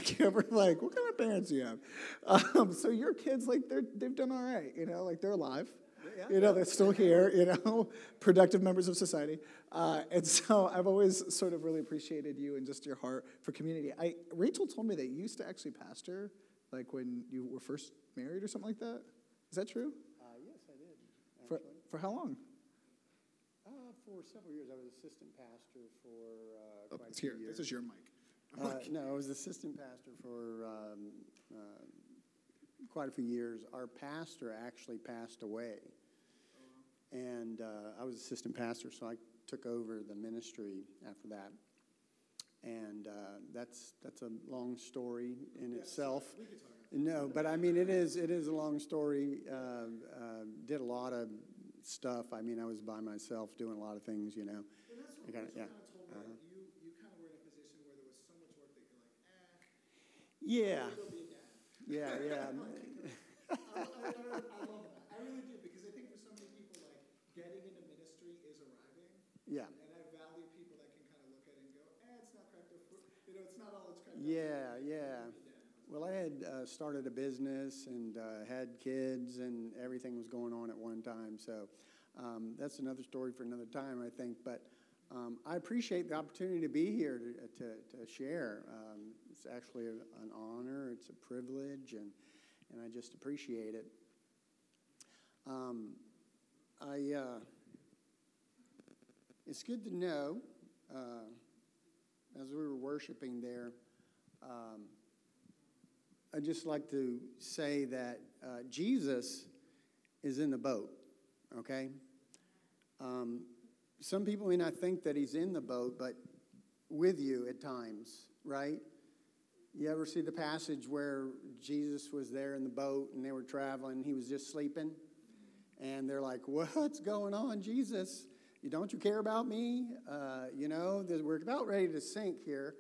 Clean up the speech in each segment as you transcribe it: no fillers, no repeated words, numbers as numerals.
We're like, what kind of parents do you have? So your kids, like, they've done all right, like they're alive. Yeah. They're still here, productive members of society. And so I've always sort of really appreciated you and just your heart for community. Rachel told me that you used to actually pastor, like when you were first married or something like that. Is that true? Yes, I did, actually. For how long? For several years. I was assistant pastor for quite a It's few here. years. This is your mic. No, I was assistant pastor for quite a few years. Our pastor actually passed away. And I was assistant pastor, so I took over the ministry after that. And that's a long story in itself. We could talk about No, but I mean, it is a long story. Did a lot of stuff. I mean, I was by myself doing a lot of things, And that's what Rachel kind of told me, that you kind of were in a position where there was so much work that you're like, Yeah. I'll go be a dad. Yeah. I love that. I really do, because I think for so many people, like, getting into ministry is arriving. Yeah. And I value people that can kind of look at it and go, it's not cracked up. It's not all it's cracked up. Yeah. Well, I had started a business and had kids, and everything was going on at one time. So that's another story for another time, I think. But I appreciate the opportunity to be here to share. It's actually an honor. It's a privilege, and I just appreciate it. It's good to know, as we were worshiping there, I'd just like to say that Jesus is in the boat, okay? Some people may not think that he's in the boat, but with you at times, right? You ever see the passage where Jesus was there in the boat and they were traveling, he was just sleeping? And they're like, what's going on, Jesus? Don't you care about me? We're about ready to sink here.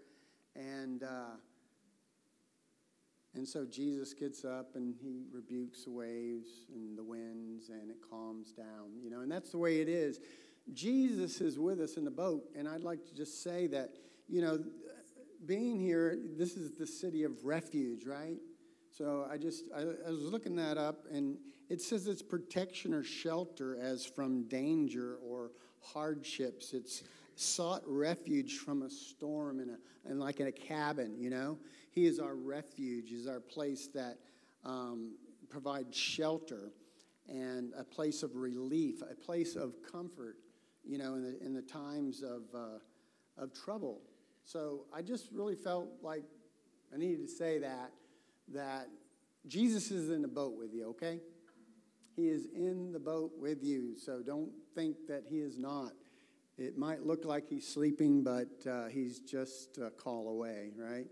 And so Jesus gets up and he rebukes the waves and the winds, and it calms down, and that's the way it is. Jesus is with us in the boat, and I'd like to just say that, being here, this is the city of refuge, right? So I was looking that up, and it says it's protection or shelter as from danger or hardships. It's sought refuge from a storm and like in a cabin, He is our refuge, is our place that provides shelter and a place of relief, a place of comfort, in the times of trouble. So I just really felt like I needed to say that Jesus is in the boat with you, okay? He is in the boat with you, so don't think that he is not. It might look like he's sleeping, but he's just a call away, right?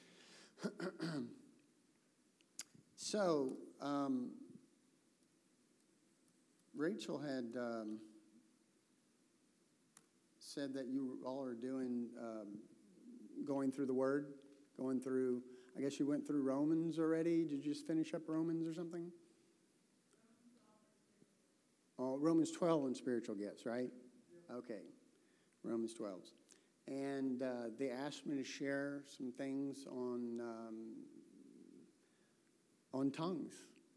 So, Rachel had said that you all are going through the Word, I guess you went through Romans already. Did you just finish up Romans or something? Oh, Romans 12 on spiritual gifts, right? Okay, Romans 12. And they asked me to share some things on tongues.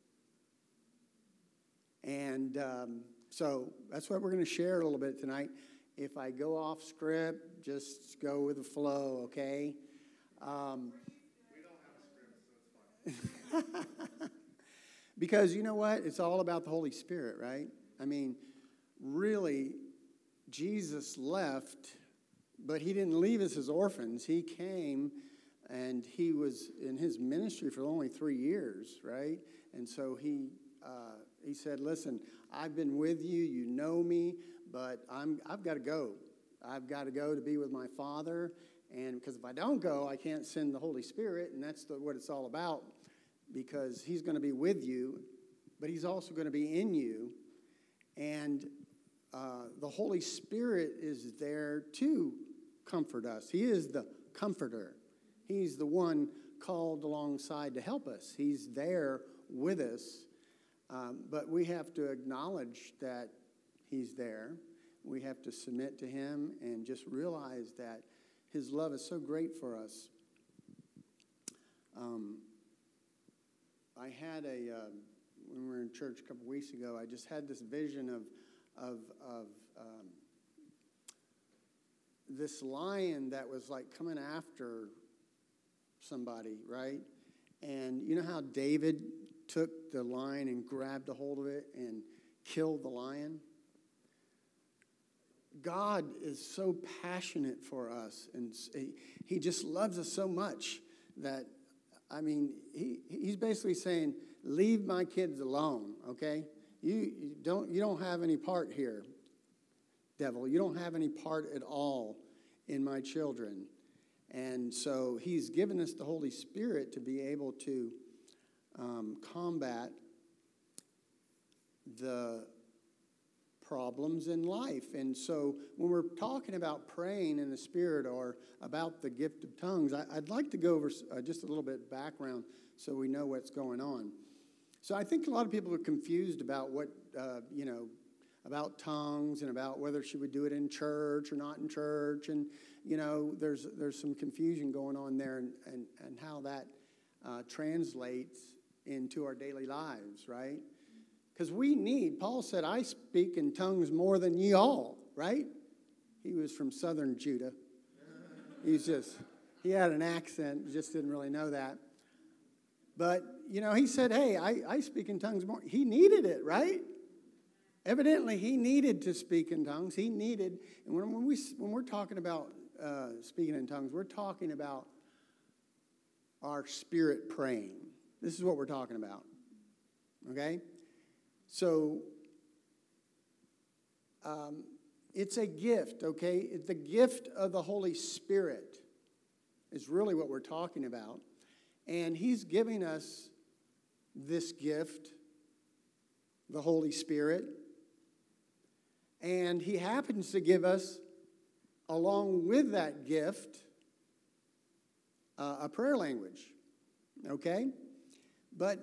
And so that's what we're going to share a little bit tonight. If I go off script, just go with the flow, okay? We don't have a script, so it's fine. Because you know what? It's all about the Holy Spirit, right? I mean, really, Jesus left, but he didn't leave us as orphans. He came, and he was in his ministry for only 3 years, right? And so he said, listen, I've been with you, you know me, but I've got to go. I've got to go to be with my Father, and because if I don't go, I can't send the Holy Spirit, and that's what it's all about, because he's going to be with you, but he's also going to be in you, and the Holy Spirit is there to comfort us. He is the comforter. He's the one called alongside to help us. He's there with us, but we have to acknowledge that he's there. We have to submit to him and just realize that his love is so great for us. I had when we were in church a couple weeks ago, I just had this vision of this lion that was like coming after somebody, right? And you know how David took the lion and grabbed a hold of it and killed the lion? God is so passionate for us, and he just loves us so much that, I mean, he's basically saying, leave my kids alone, okay? You don't have any part here, devil. You don't have any part at all in my children. And so he's given us the Holy Spirit to be able to combat the problems in life. And so when we're talking about praying in the Spirit or about the gift of tongues, I'd like to go over just a little bit background so we know what's going on. So I think a lot of people are confused about what, about tongues and about whether she would do it in church or not in church. And, there's some confusion going on there and how that translates into our daily lives, right? Because Paul said, I speak in tongues more than ye all, right? He was from southern Judah. He had an accent, just didn't really know that. But, he said, hey, I speak in tongues more. He needed it, right? Evidently, he needed to speak in tongues. He needed, and when we're talking about speaking in tongues, we're talking about our spirit praying. This is what we're talking about, okay? So, it's a gift, okay? The gift of the Holy Spirit is really what we're talking about. And he's giving us this gift, the Holy Spirit. And he happens to give us, along with that gift, a prayer language, okay? But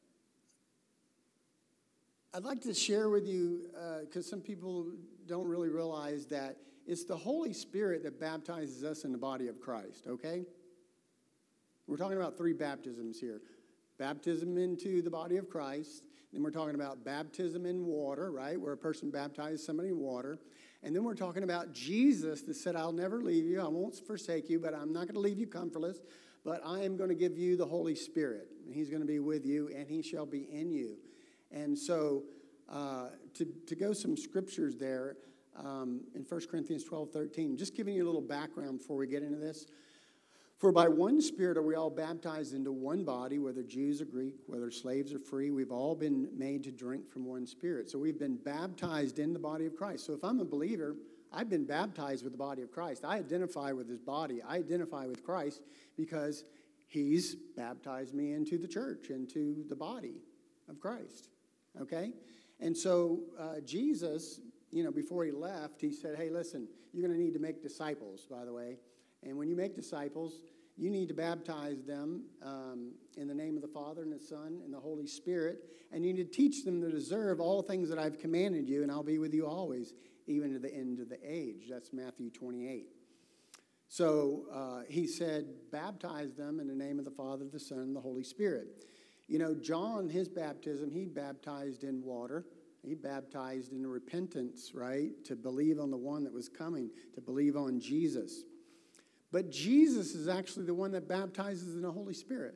I'd like to share with you, because some people don't really realize that it's the Holy Spirit that baptizes us in the body of Christ, okay? We're talking about 3 baptisms here. Baptism into the body of Christ. Then we're talking about baptism in water, right, where a person baptizes somebody in water. And then we're talking about Jesus that said, I'll never leave you. I won't forsake you, but I'm not going to leave you comfortless. But I am going to give you the Holy Spirit. And he's going to be with you, and he shall be in you. And so to go some scriptures there in 1 Corinthians 12:13, just giving you a little background before we get into this. For by one Spirit are we all baptized into one body, whether Jews or Greek, whether slaves or free. We've all been made to drink from one Spirit. So we've been baptized in the body of Christ. So if I'm a believer, I've been baptized with the body of Christ. I identify with his body. I identify with Christ because he's baptized me into the church, into the body of Christ. Okay? And so Jesus, before he left, he said, hey, listen, you're going to need to make disciples, by the way. And when you make disciples, you need to baptize them in the name of the Father and the Son and the Holy Spirit. And you need to teach them to deserve all things that I've commanded you, and I'll be with you always, even to the end of the age. That's Matthew 28. So he said, baptize them in the name of the Father, the Son, and the Holy Spirit. John, his baptism, he baptized in water. He baptized in repentance, right? To believe on the one that was coming, to believe on Jesus. But Jesus is actually the one that baptizes in the Holy Spirit.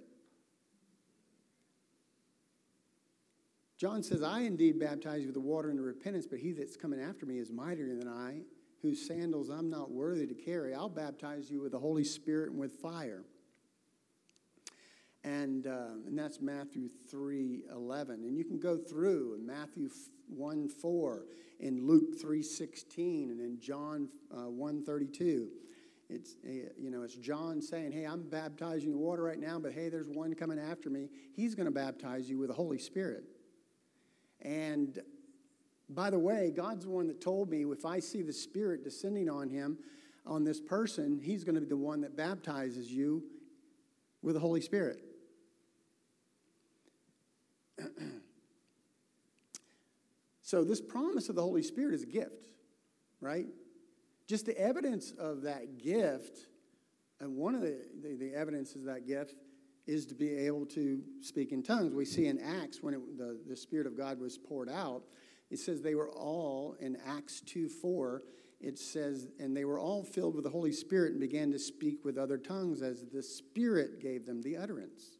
John says, I indeed baptize you with the water and the repentance, but he that's coming after me is mightier than I, whose sandals I'm not worthy to carry. I'll baptize you with the Holy Spirit and with fire. And that's Matthew 3:11. And you can go through in Matthew 1:4, in Luke 3:16, and in John 1:32. It's John saying, hey, I'm baptizing you in water right now, but hey, there's one coming after me. He's going to baptize you with the Holy Spirit. And by the way, God's the one that told me if I see the Spirit descending on him, on this person, he's going to be the one that baptizes you with the Holy Spirit. So this promise of the Holy Spirit is a gift, right? Just the evidence of that gift, and one of the evidences of that gift is to be able to speak in tongues. We see in Acts when the Spirit of God was poured out, it says they were all, in Acts 2:4, it says, and they were all filled with the Holy Spirit and began to speak with other tongues as the Spirit gave them the utterance.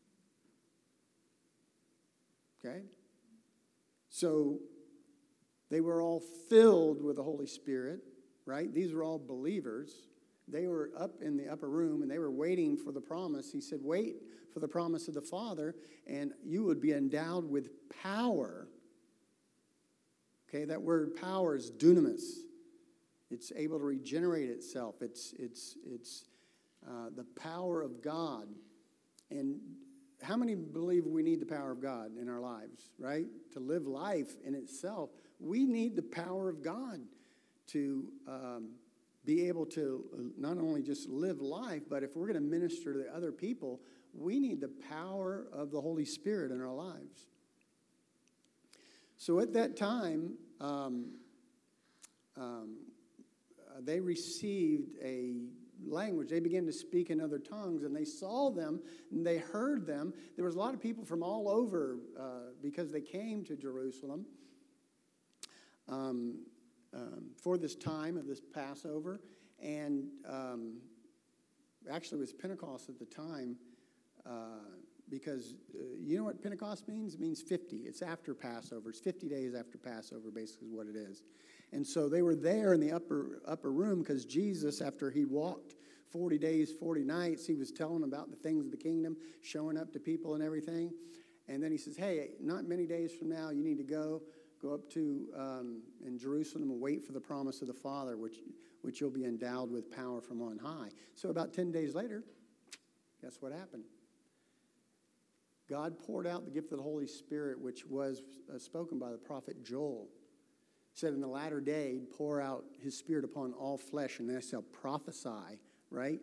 Okay? So they were all filled with the Holy Spirit, right? These were all believers. They were up in the upper room, and they were waiting for the promise. He said, wait for the promise of the Father, and you would be endowed with power. Okay, that word power is dunamis. It's able to regenerate itself. It's the power of God. And how many believe we need the power of God in our lives, right? To live life in itself, we need the power of God to be able to not only just live life, but if we're going to minister to other people, we need the power of the Holy Spirit in our lives. So at that time, they received a language. They began to speak in other tongues, and they saw them, and they heard them. There was a lot of people from all over because they came to Jerusalem for this time of this Passover. And actually it was Pentecost at the time because you know what Pentecost means? It means 50. It's after Passover. It's 50 days after Passover, basically is what it is. And so they were there in the upper room because Jesus, after he walked 40 days, 40 nights, he was telling about the things of the kingdom, showing up to people and everything. And then he says, hey, not many days from now, you need to go up to in Jerusalem and wait for the promise of the Father, which you'll be endowed with power from on high. So about 10 days later, guess what happened? God poured out the gift of the Holy Spirit, which was spoken by the prophet Joel. He said, in the latter day, he'd pour out his Spirit upon all flesh, and they shall prophesy, right?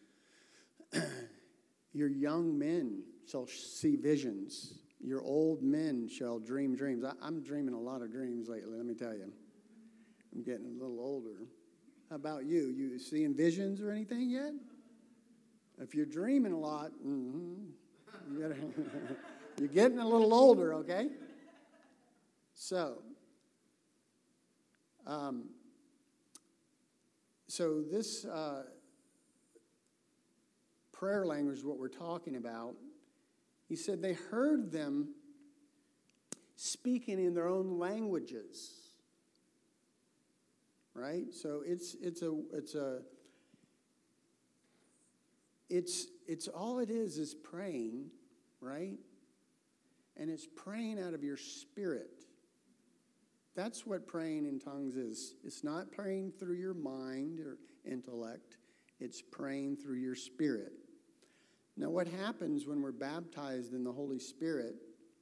Your young men shall see visions. Your old men shall dream dreams. I'm dreaming a lot of dreams lately, let me tell you. I'm getting a little older. How about you? You seeing visions or anything yet? If you're dreaming a lot, you're getting a little older, okay? So this prayer language is what we're talking about. He said they heard them speaking in their own languages, right? So it's all it is praying, right? And it's praying out of your spirit. That's what praying in tongues is. It's not praying through your mind or intellect. It's praying through your spirit. Now, what happens when we're baptized in the Holy Spirit,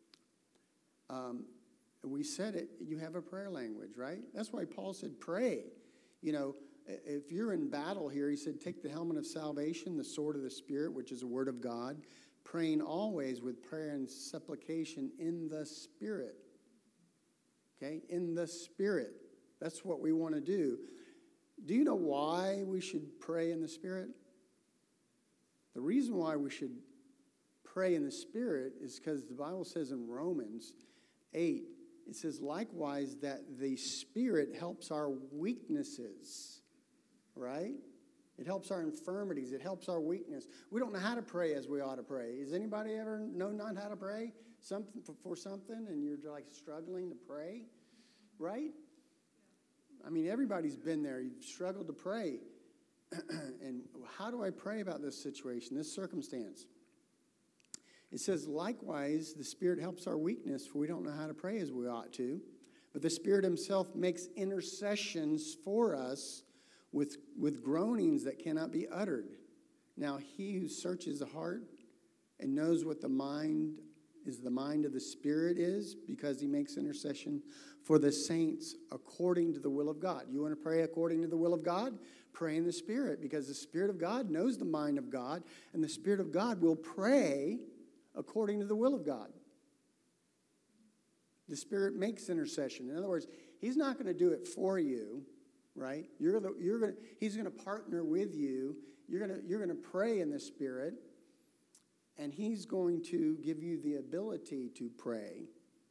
we said it, you have a prayer language, right? That's why Paul said pray. You know, if you're in battle here, he said take the helmet of salvation, the sword of the Spirit, which is the word of God, praying always with prayer and supplication in the Spirit. Okay, in the Spirit. That's what we want to do. Do you know why we should pray in the Spirit? The reason why we should pray in the Spirit is because the Bible says in Romans 8, it says likewise that the Spirit helps our weaknesses, right? It helps our infirmities. It helps our weakness. We don't know how to pray as we ought to pray. Has anybody ever know not how to pray for something and you're like struggling to pray, right? I mean, everybody's been there. You've struggled to pray. And how do I pray about this situation, this circumstance? It says, likewise, the Spirit helps our weakness, for we don't know how to pray as we ought to. But the Spirit himself makes intercessions for us with groanings that cannot be uttered. Now, he who searches the heart and knows what the mind of the Spirit is, because he makes intercession for the saints according to the will of God. You want to pray according to the will of God? Pray in the Spirit, because the Spirit of God knows the mind of God, and the Spirit of God will pray according to the will of God. The Spirit makes intercession. In other words, he's not going to do it for you, right? He's going to partner with you. You're going to pray in the Spirit, and he's going to give you the ability to pray.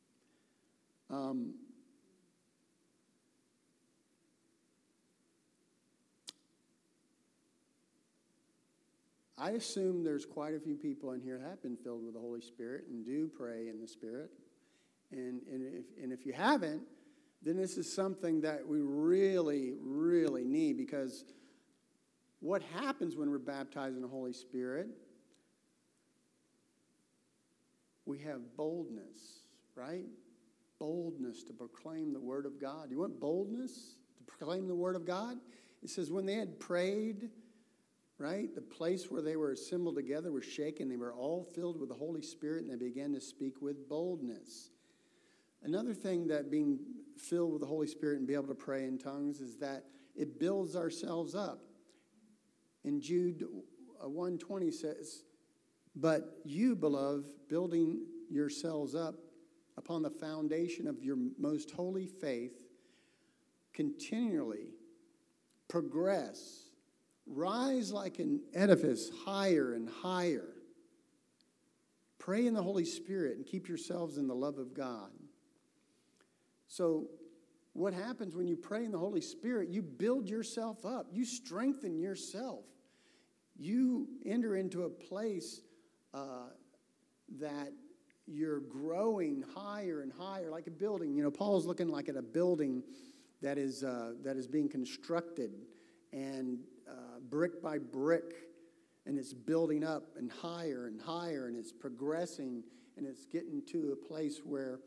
I assume there's quite a few people in here that have been filled with the Holy Spirit and do pray in the Spirit. And if you haven't, then this is something that we really, really need, because what happens when we're baptized in the Holy Spirit? We have boldness, right? Boldness to proclaim the Word of God. You want boldness to proclaim the Word of God? It says when they had prayed, right, the place where they were assembled together was shaken. They were all filled with the Holy Spirit, and they began to speak with boldness. Another thing that being filled with the Holy Spirit and be able to pray in tongues is that it builds ourselves up. In Jude 1:20 says, "But you, beloved, building yourselves up upon the foundation of your most holy faith, continually progress, rise like an edifice higher and higher. Pray in the Holy Spirit and keep yourselves in the love of God." So what happens when you pray in the Holy Spirit? You build yourself up. You strengthen yourself. You enter into a place that you're growing higher and higher, like a building. You know, Paul's looking like at a building that is being constructed, and brick by brick, and it's building up and higher, and it's progressing, and it's getting to a place where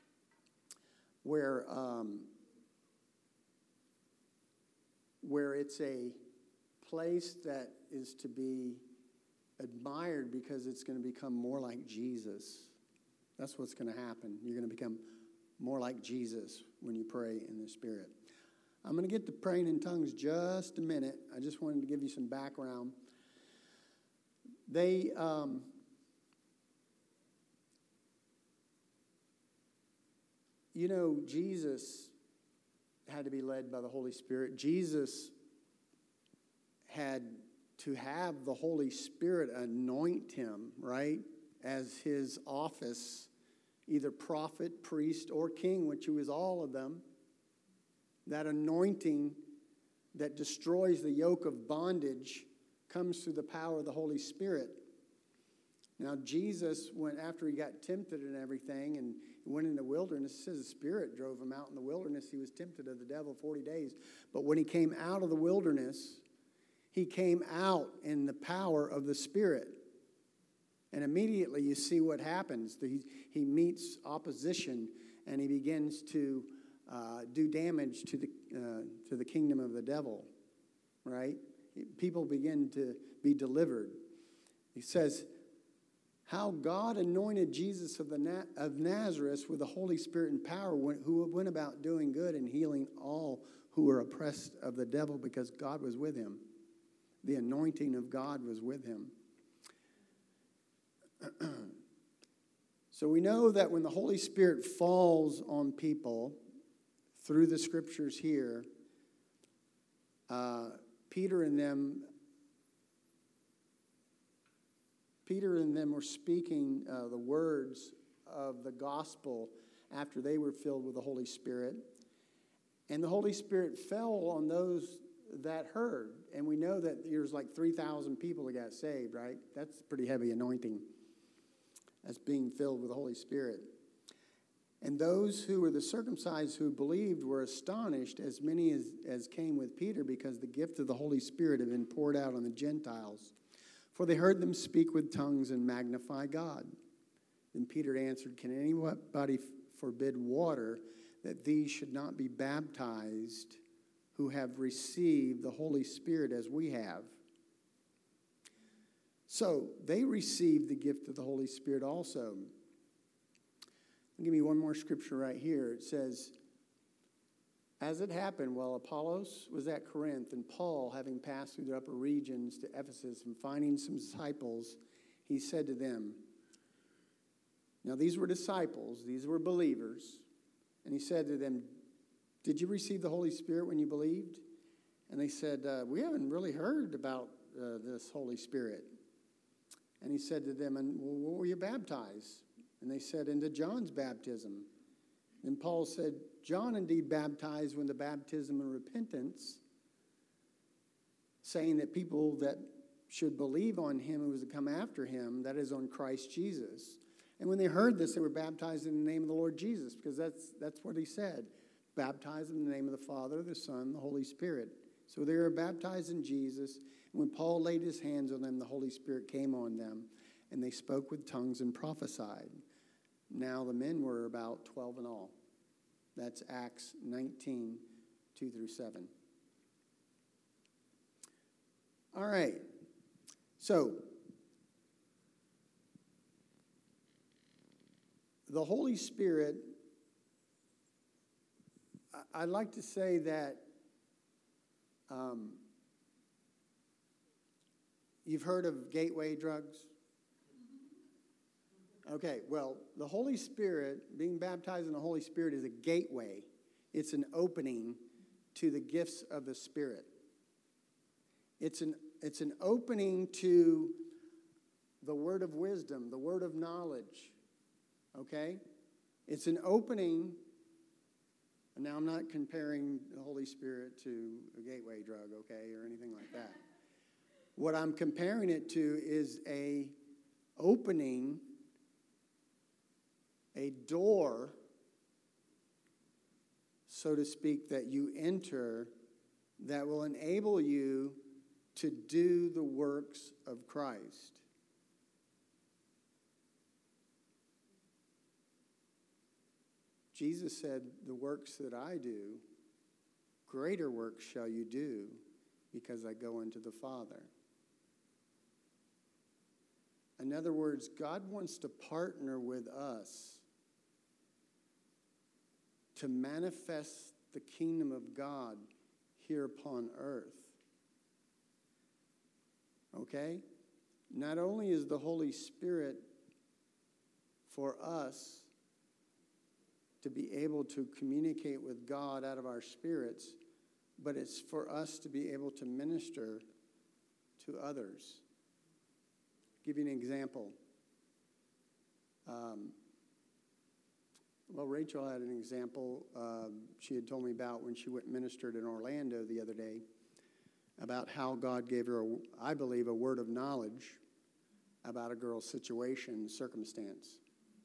it's a place that is to be admired because it's going to become more like Jesus. That's what's going to happen. You're going to become more like Jesus when you pray in the Spirit. I'm going to get to praying in tongues just a minute. I just wanted to give you some background. Jesus had to be led by the Holy Spirit. Jesus had to have the Holy Spirit anoint him, right, as his office, either prophet, priest, or king, which he was all of them. That anointing that destroys the yoke of bondage comes through the power of the Holy Spirit. Now, Jesus went, after he got tempted and everything, and he went in the wilderness. It says the Spirit drove him out in the wilderness. He was tempted of the devil 40 days. But when he came out of the wilderness, he came out in the power of the Spirit. And immediately you see what happens. He meets opposition, and he begins to do damage to the kingdom of the devil, right? People begin to be delivered. He says, how God anointed Jesus of Nazareth with the Holy Spirit and power, who went about doing good and healing all who were oppressed of the devil, because God was with him. The anointing of God was with him. So we know that when the Holy Spirit falls on people, through the scriptures here, Peter and them were speaking the words of the gospel after they were filled with the Holy Spirit. And the Holy Spirit fell on those that heard. And we know that there's like 3,000 people that got saved, right? That's pretty heavy anointing. That's being filled with the Holy Spirit. And those who were the circumcised who believed were astonished, as many as came with Peter, because the gift of the Holy Spirit had been poured out on the Gentiles. For they heard them speak with tongues and magnify God. Then Peter answered, can anybody forbid water that these should not be baptized who have received the Holy Spirit as we have? So they received the gift of the Holy Spirit also. I'll give you one more scripture right here. It says, as it happened, while Apollos was at Corinth, and Paul, having passed through the upper regions to Ephesus and finding some disciples, he said to them, now these were disciples, these were believers, and he said to them, did you receive the Holy Spirit when you believed? And they said, we haven't really heard about this Holy Spirit. And he said to them, "And well, what were you baptized?" And they said, "Into John's baptism." And Paul said, "John indeed baptized with the baptism of repentance, saying that people that should believe on him who was to come after him, that is on Christ Jesus." And when they heard this, they were baptized in the name of the Lord Jesus, because that's what he said. Baptized in the name of the Father, the Son, the Holy Spirit. So they were baptized in Jesus. And when Paul laid his hands on them, the Holy Spirit came on them, and they spoke with tongues and prophesied. Now the men were about 12 in all. That's Acts 19, 2 through 7. All right. So, the Holy Spirit, I'd like to say that you've heard of gateway drugs? Okay, well, the Holy Spirit, being baptized in the Holy Spirit is a gateway. It's an opening to the gifts of the Spirit. It's an opening to the word of wisdom, the word of knowledge, okay? It's an opening. Now, I'm not comparing the Holy Spirit to a gateway drug, okay, or anything like that. What I'm comparing it to is a opening, a door, so to speak, that you enter that will enable you to do the works of Christ. Jesus said, "The works that I do, greater works shall you do, because I go unto the Father." In other words, God wants to partner with us to manifest the kingdom of God here upon earth. Okay? Not only is the Holy Spirit for us to be able to communicate with God out of our spirits, but it's for us to be able to minister to others. I'll give you an example. Well, Rachel had an example she had told me about when she went and ministered in Orlando the other day, about how God gave her, I believe, a word of knowledge about a girl's situation, circumstance.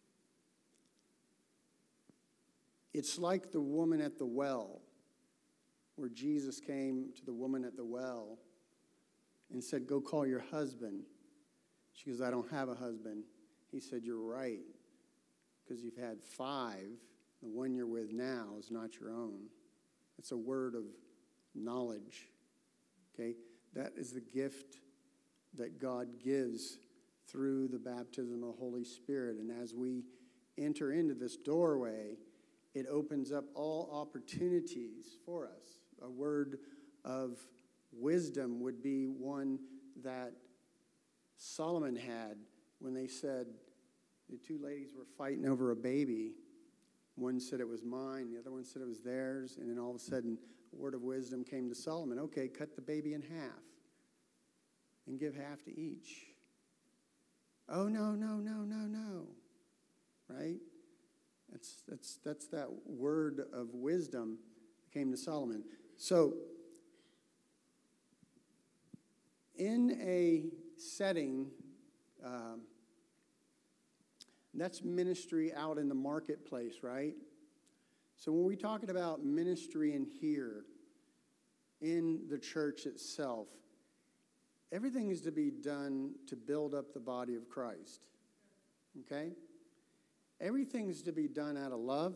It's like the woman at the well, where Jesus came to the woman at the well and said, "Go call your husband." She goes, "I don't have a husband." He said, "You're right, because you've had 5. The one you're with now is not your own." It's a word of knowledge. Okay? That is the gift that God gives through the baptism of the Holy Spirit. And as we enter into this doorway, it opens up all opportunities for us. A word of wisdom would be one that Solomon had when they said, the 2 ladies were fighting over a baby. One said it was mine, the other one said it was theirs, and then all of a sudden, a word of wisdom came to Solomon. Okay, cut the baby in half and give half to each. Oh, no. Right? That's that word of wisdom that came to Solomon. So, in a setting, that's ministry out in the marketplace, right? So when we're talking about ministry in here, in the church itself, everything is to be done to build up the body of Christ, okay? Everything is to be done out of love.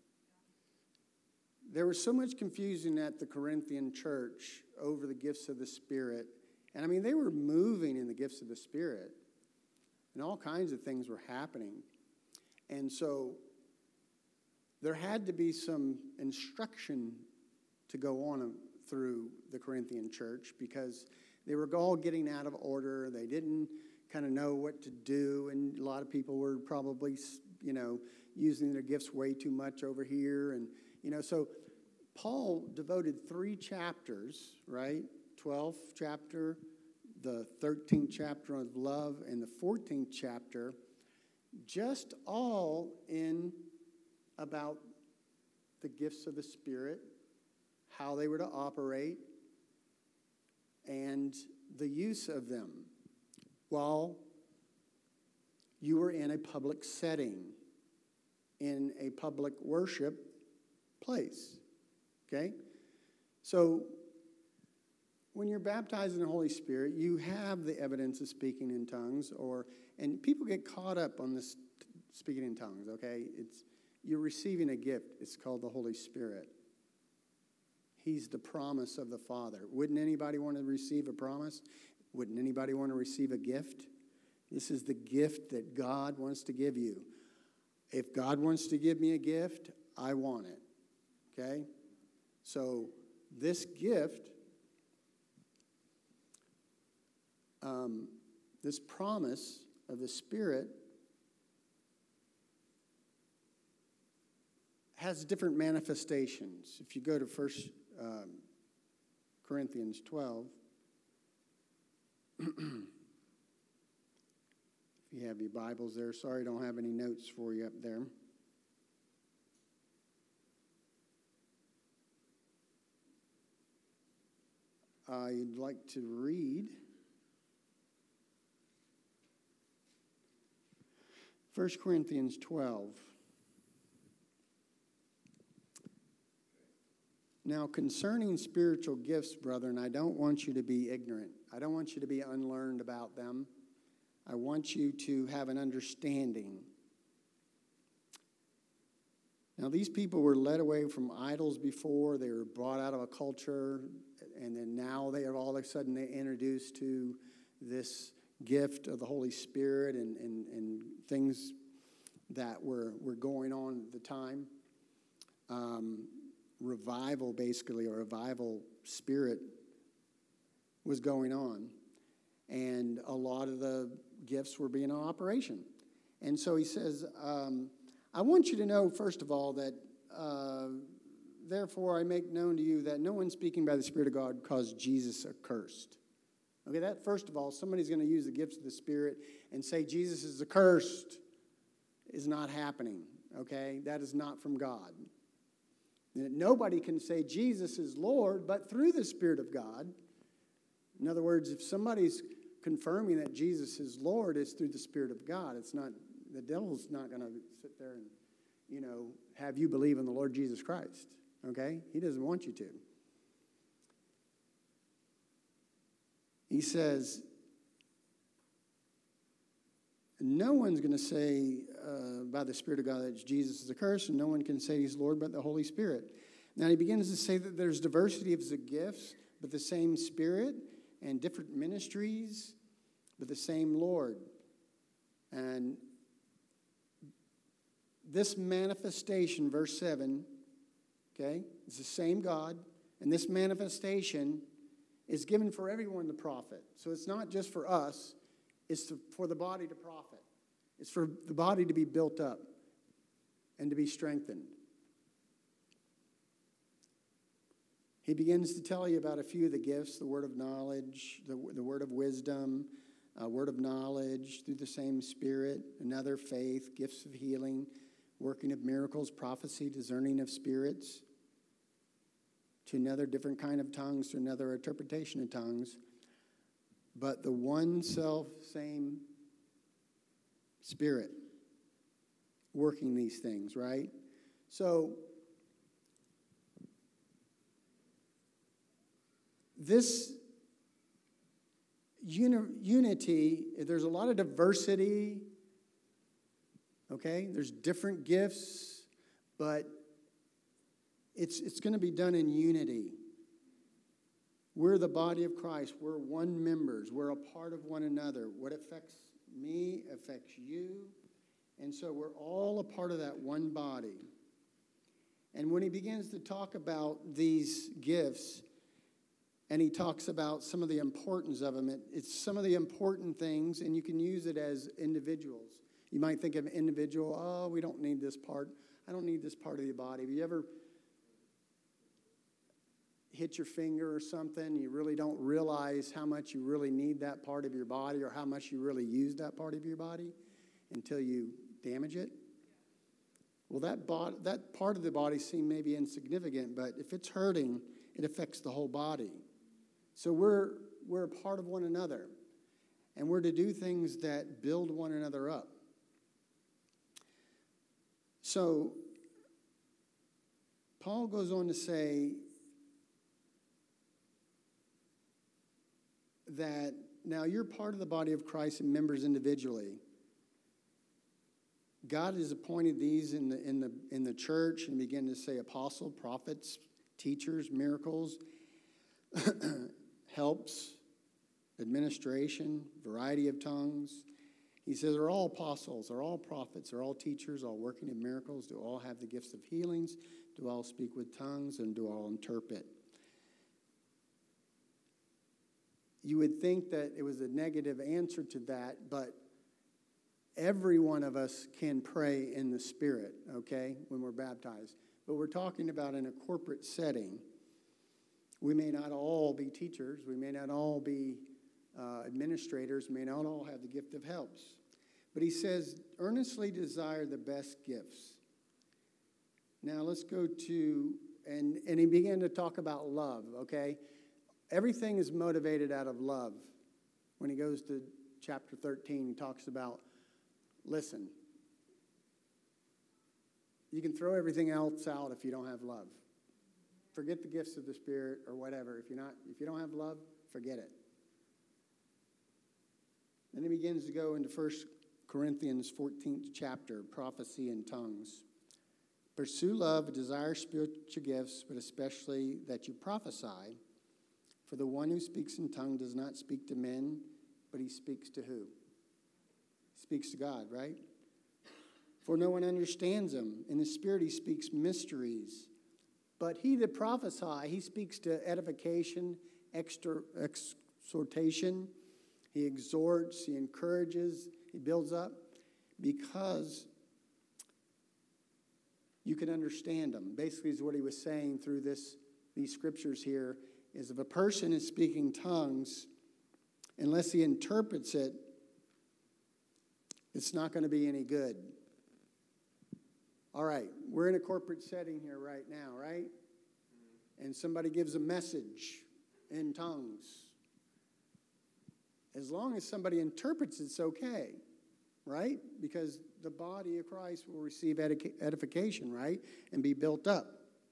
There was so much confusion at the Corinthian church over the gifts of the Spirit. And I mean, they were moving in the gifts of the Spirit. And all kinds of things were happening. And so there had to be some instruction to go on through the Corinthian church, because they were all getting out of order. They didn't kind of know what to do. And a lot of people were probably, using their gifts way too much over here. And, so Paul devoted 3 chapters, right? 12th chapter, the 13th chapter of love, and the 14th chapter, just all in about the gifts of the Spirit, how they were to operate, and the use of them while you were in a public setting, in a public worship place. Okay? So, when you're baptized in the Holy Spirit, you have the evidence of speaking in tongues, and people get caught up on this speaking in tongues, okay? You're receiving a gift. It's called the Holy Spirit. He's the promise of the Father. Wouldn't anybody want to receive a promise? Wouldn't anybody want to receive a gift? This is the gift that God wants to give you. If God wants to give me a gift, I want it, okay? So this gift, this promise of the Spirit has different manifestations. If you go to 1 Corinthians 12, if you have your Bibles there, sorry I don't have any notes for you up there. I'd like to read 1 Corinthians 12. Now, concerning spiritual gifts, brethren, I don't want you to be ignorant. I don't want you to be unlearned about them. I want you to have an understanding. Now, these people were led away from idols before. They were brought out of a culture, and then now they are all of a sudden they're introduced to this gift of the Holy Spirit and things that were going on at the time. Revival, basically, or revival spirit was going on. And a lot of the gifts were being in operation. And so he says, I want you to know, first of all, that therefore I make known to you that no one speaking by the Spirit of God caused Jesus accursed. Okay, that first of all, somebody's going to use the gifts of the Spirit and say Jesus is accursed is not happening. Okay, that is not from God. Nobody can say Jesus is Lord, but through the Spirit of God. In other words, if somebody's confirming that Jesus is Lord, it's through the Spirit of God. It's not, the devil's not going to sit there and, have you believe in the Lord Jesus Christ. Okay? He doesn't want you to. He says, no one's going to say by the Spirit of God that Jesus is accursed, and no one can say he's Lord but the Holy Spirit. Now he begins to say that there's diversity of the gifts, but the same Spirit, and different ministries, but the same Lord. And this manifestation, verse 7, okay, it's the same God, and this manifestation is given for everyone to profit. So it's not just for us, it's for the body to profit. It's for the body to be built up and to be strengthened. He begins to tell you about a few of the gifts, the word of knowledge, the word of wisdom, word of knowledge through the same Spirit, another faith, gifts of healing, working of miracles, prophecy, discerning of spirits, to another different kind of tongues, to another interpretation of tongues. But the one same Spirit working these things, right? So this unity, there's a lot of diversity, okay? There's different gifts, but it's going to be done in unity. We're the body of Christ. We're one members. We're a part of one another. What affects me affects you. And so we're all a part of that one body. And when he begins to talk about these gifts, and he talks about some of the importance of them, it's some of the important things, and you can use it as individuals. You might think of an individual, oh, we don't need this part. I don't need this part of the body. Have you ever hit your finger or something, you really don't realize how much you really need that part of your body or how much you really use that part of your body until you damage it. Well, that part of the body seems maybe insignificant, but if it's hurting, it affects the whole body. So we're a part of one another, and we're to do things that build one another up. So Paul goes on to say that now you're part of the body of Christ and members individually. God has appointed these in the church, and begin to say apostle, prophets, teachers, miracles, helps, administration, variety of tongues. He says they're all apostles, they're all prophets, they're all teachers, all working in miracles, do all have the gifts of healings, do all speak with tongues, and do all interpret. You would think that it was a negative answer to that, but every one of us can pray in the Spirit, okay, when we're baptized. But we're talking about in a corporate setting. We may not all be teachers. We may not all be administrators. We may not all have the gift of helps. But he says, earnestly desire the best gifts. Now let's go to, and he began to talk about love, okay? Everything is motivated out of love. When he goes to chapter 13, he talks about, listen, you can throw everything else out if you don't have love. Forget the gifts of the Spirit or whatever. If you don't have love, forget it. Then he begins to go into 1 Corinthians 14th chapter, prophecy and tongues. Pursue love, desire spiritual gifts, but especially that you prophesy. For the one who speaks in tongue does not speak to men, but he speaks to who? He speaks to God, right? For no one understands him. In the Spirit he speaks mysteries. But he that prophesy, he speaks to edification, exhortation. He exhorts, he encourages, he builds up, because you can understand him. Basically is what he was saying through these scriptures here, is if a person is speaking tongues, unless he interprets it, it's not going to be any good. All right, we're in a corporate setting here right now, right? And somebody gives a message in tongues. As long as somebody interprets it, it's okay, right? Because the body of Christ will receive edification, right? And be built up.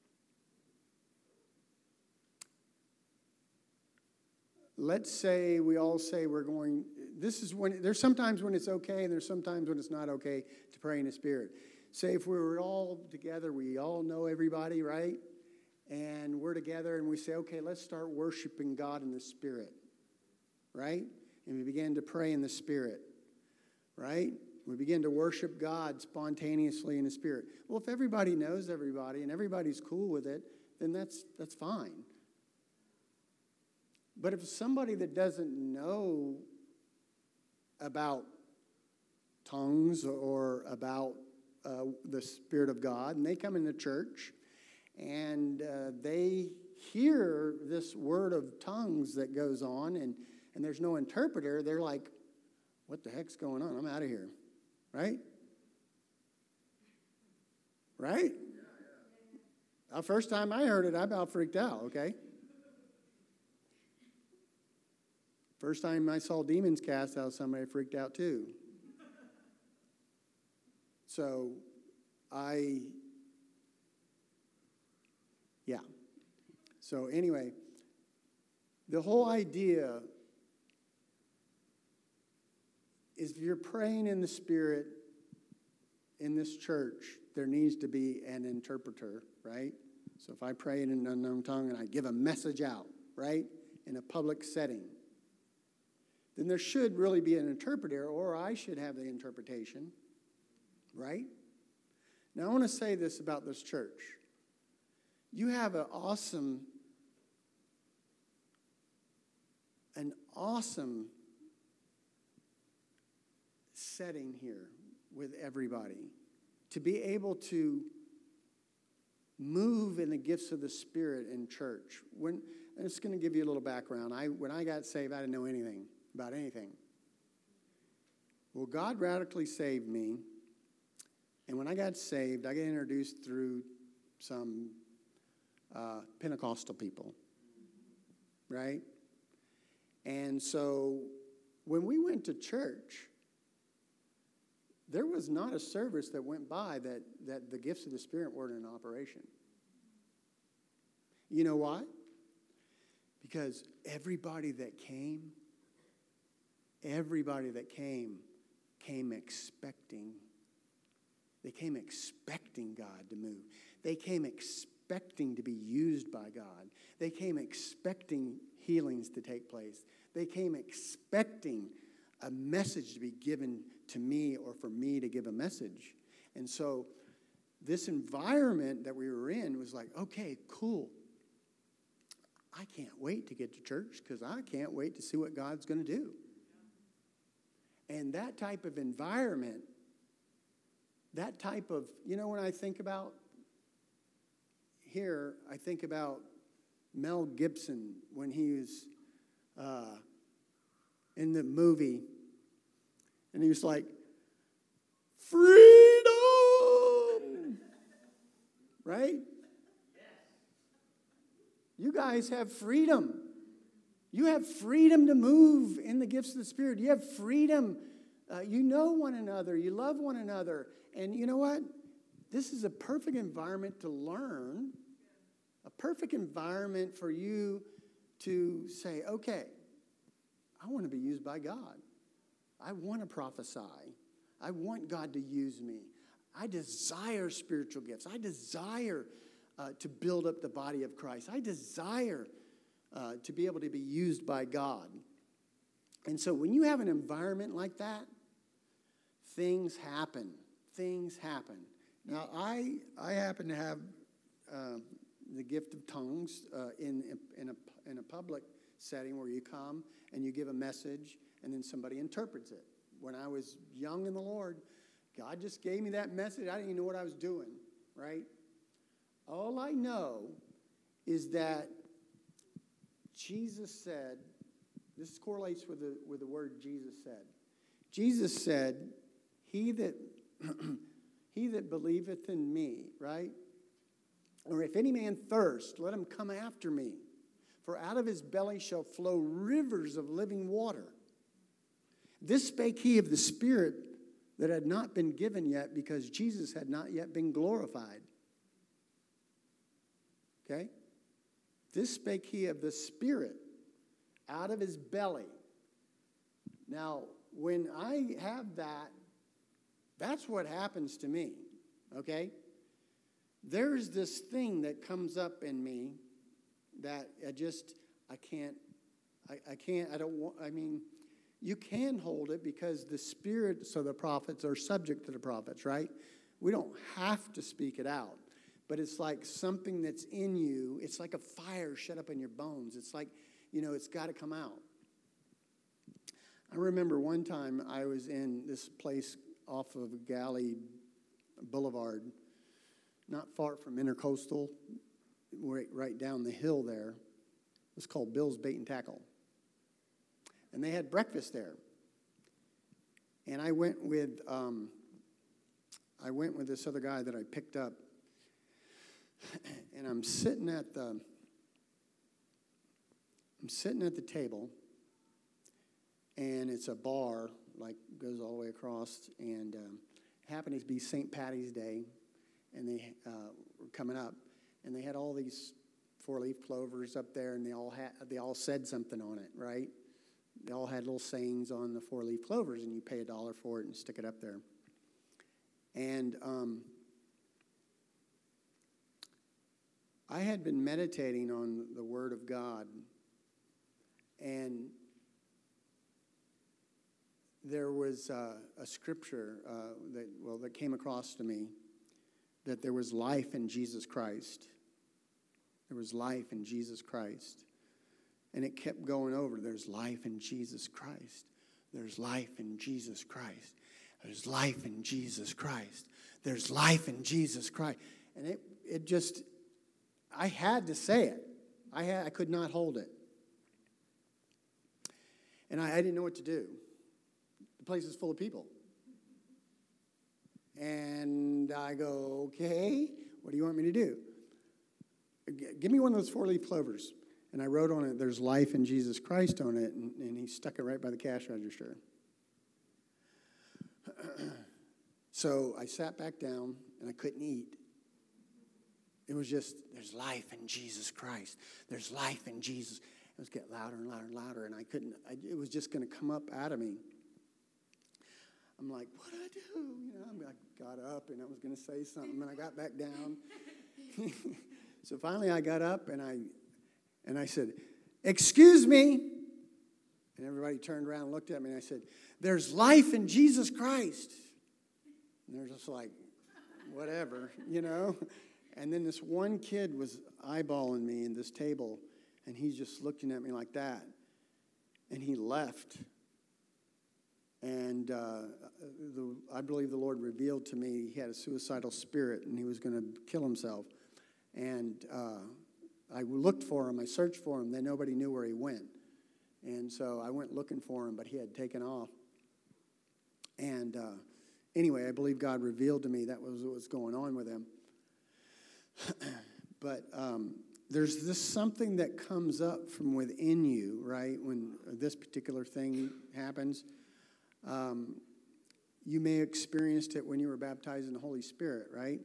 Let's say we all say we're going, this is when, there's sometimes when it's okay and there's sometimes when it's not okay to pray in the Spirit. Say if we were all together, we all know everybody, right? And we're together and we say, okay, let's start worshiping God in the Spirit, right? And we begin to pray in the Spirit, right? We begin to worship God spontaneously in the Spirit. Well, if everybody knows everybody and everybody's cool with it, then that's fine. But if somebody that doesn't know about tongues or about the Spirit of God, and they come in the church, and they hear this word of tongues that goes on, and there's no interpreter, they're like, what the heck's going on? I'm out of here. Right? Right? The first time I heard it, I about freaked out, okay? First time I saw demons cast out, somebody freaked out too. So, So anyway, the whole idea is if you're praying in the Spirit in this church, there needs to be an interpreter, right? So if I pray in an unknown tongue and I give a message out, right, in a public setting, then there should really be an interpreter, or I should have the interpretation, right? Now, I want to say this about this church. You have an awesome setting here with everybody to be able to move in the gifts of the Spirit in church. I'm just going to give you a little background. When I got saved, I didn't know anything about anything. Well, God radically saved me. And when I got saved, I got introduced through some Pentecostal people, right? And so when we went to church, there was not a service that went by that the gifts of the Spirit weren't in operation. You know why? Because everybody that came came expecting. They came expecting God to move. They came expecting to be used by God. They came expecting healings to take place. They came expecting a message to be given to me or for me to give a message. And so this environment that we were in was like, okay, cool. I can't wait to get to church because I can't wait to see what God's going to do. And that type of environment, that type of, when I think about here, I think about Mel Gibson when he was in the movie, and he was like, freedom! Right? You guys have freedom. You have freedom to move in the gifts of the Spirit. You have freedom. You know one another. You love one another. And you know what? This is a perfect environment to learn, a perfect environment for you to say, okay, I want to be used by God. I want to prophesy. I want God to use me. I desire spiritual gifts. I desire to build up the body of Christ. I desire to be able to be used by God. And so when you have an environment like that, things happen. Things happen. Now, I happen to have the gift of tongues in a public setting where you come and you give a message and then somebody interprets it. When I was young in the Lord, God just gave me that message. I didn't even know what I was doing, right? All I know is that Jesus said, this correlates with the word Jesus said. Jesus said, he that believeth in me, right? Or if any man thirst, let him come after me. For out of his belly shall flow rivers of living water. This spake he of the Spirit that had not been given yet, because Jesus had not yet been glorified. Okay? This spake he of the Spirit out of his belly. Now, when I have that, that's what happens to me. Okay? There's this thing that comes up in me that you can hold it because the spirits of the prophets are subject to the prophets, right? We don't have to speak it out. But it's like something that's in you. It's like a fire shut up in your bones. It's like, it's got to come out. I remember one time I was in this place off of Galley Boulevard, not far from Intercoastal, right down the hill there. It's called Bill's Bait and Tackle. And they had breakfast there. And I went with this other guy that I picked up. And I'm sitting at the table, and it's a bar, like goes all the way across, and it happened to be St. Patty's Day, and they were coming up, and they had all these four-leaf clovers up there, and they all said something on it, right? They all had little sayings on the four-leaf clovers, and you pay $1 for it and stick it up there. And I had been meditating on the Word of God, and there was a scripture that came across to me, that there was life in Jesus Christ. There was life in Jesus Christ. And it kept going over. There's life in Jesus Christ. There's life in Jesus Christ. There's life in Jesus Christ. There's life in Jesus Christ. And it just, I had to say it. I could not hold it. And I didn't know what to do. The place is full of people. And I go, okay, what do you want me to do? Give me one of those 4-leaf clovers. And I wrote on it, there's life in Jesus Christ on it, and he stuck it right by the cash register. So I sat back down, and I couldn't eat. It was just, there's life in Jesus Christ. There's life in Jesus. It was getting louder and louder and louder, and it was just going to come up out of me. I'm like, what do I do? I got up, and I was going to say something, and I got back down. So finally I got up, and I said, excuse me. And everybody turned around and looked at me, and I said, there's life in Jesus Christ. And they're just like, whatever, And then this one kid was eyeballing me in this table, and he's just looking at me like that. And he left. And I believe the Lord revealed to me he had a suicidal spirit, and he was going to kill himself. And I looked for him. I searched for him. Then nobody knew where he went. And so I went looking for him, but he had taken off. And anyway, I believe God revealed to me that was what was going on with him. But there's this something that comes up from within you, right, when this particular thing happens. You may have experienced it when you were baptized in the Holy Spirit, right?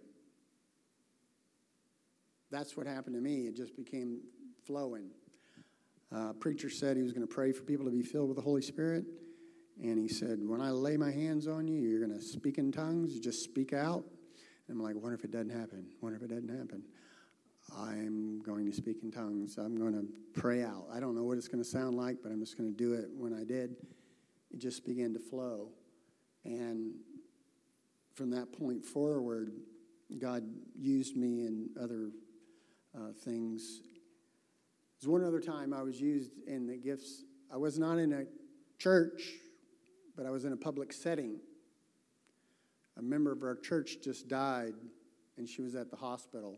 That's what happened to me. It just became flowing. Preacher said he was going to pray for people to be filled with the Holy Spirit. And he said, when I lay my hands on you, you're going to speak in tongues. You just speak out. And I'm like, wonder if it doesn't happen. Wonder if it doesn't happen. I'm going to speak in tongues. I'm going to pray out. I don't know what it's going to sound like, but I'm just going to do it. When I did, it just began to flow. And from that point forward, God used me in other things. There's one other time I was used in the gifts. I was not in a church, but I was in a public setting. A member of our church just died, and she was at the hospital.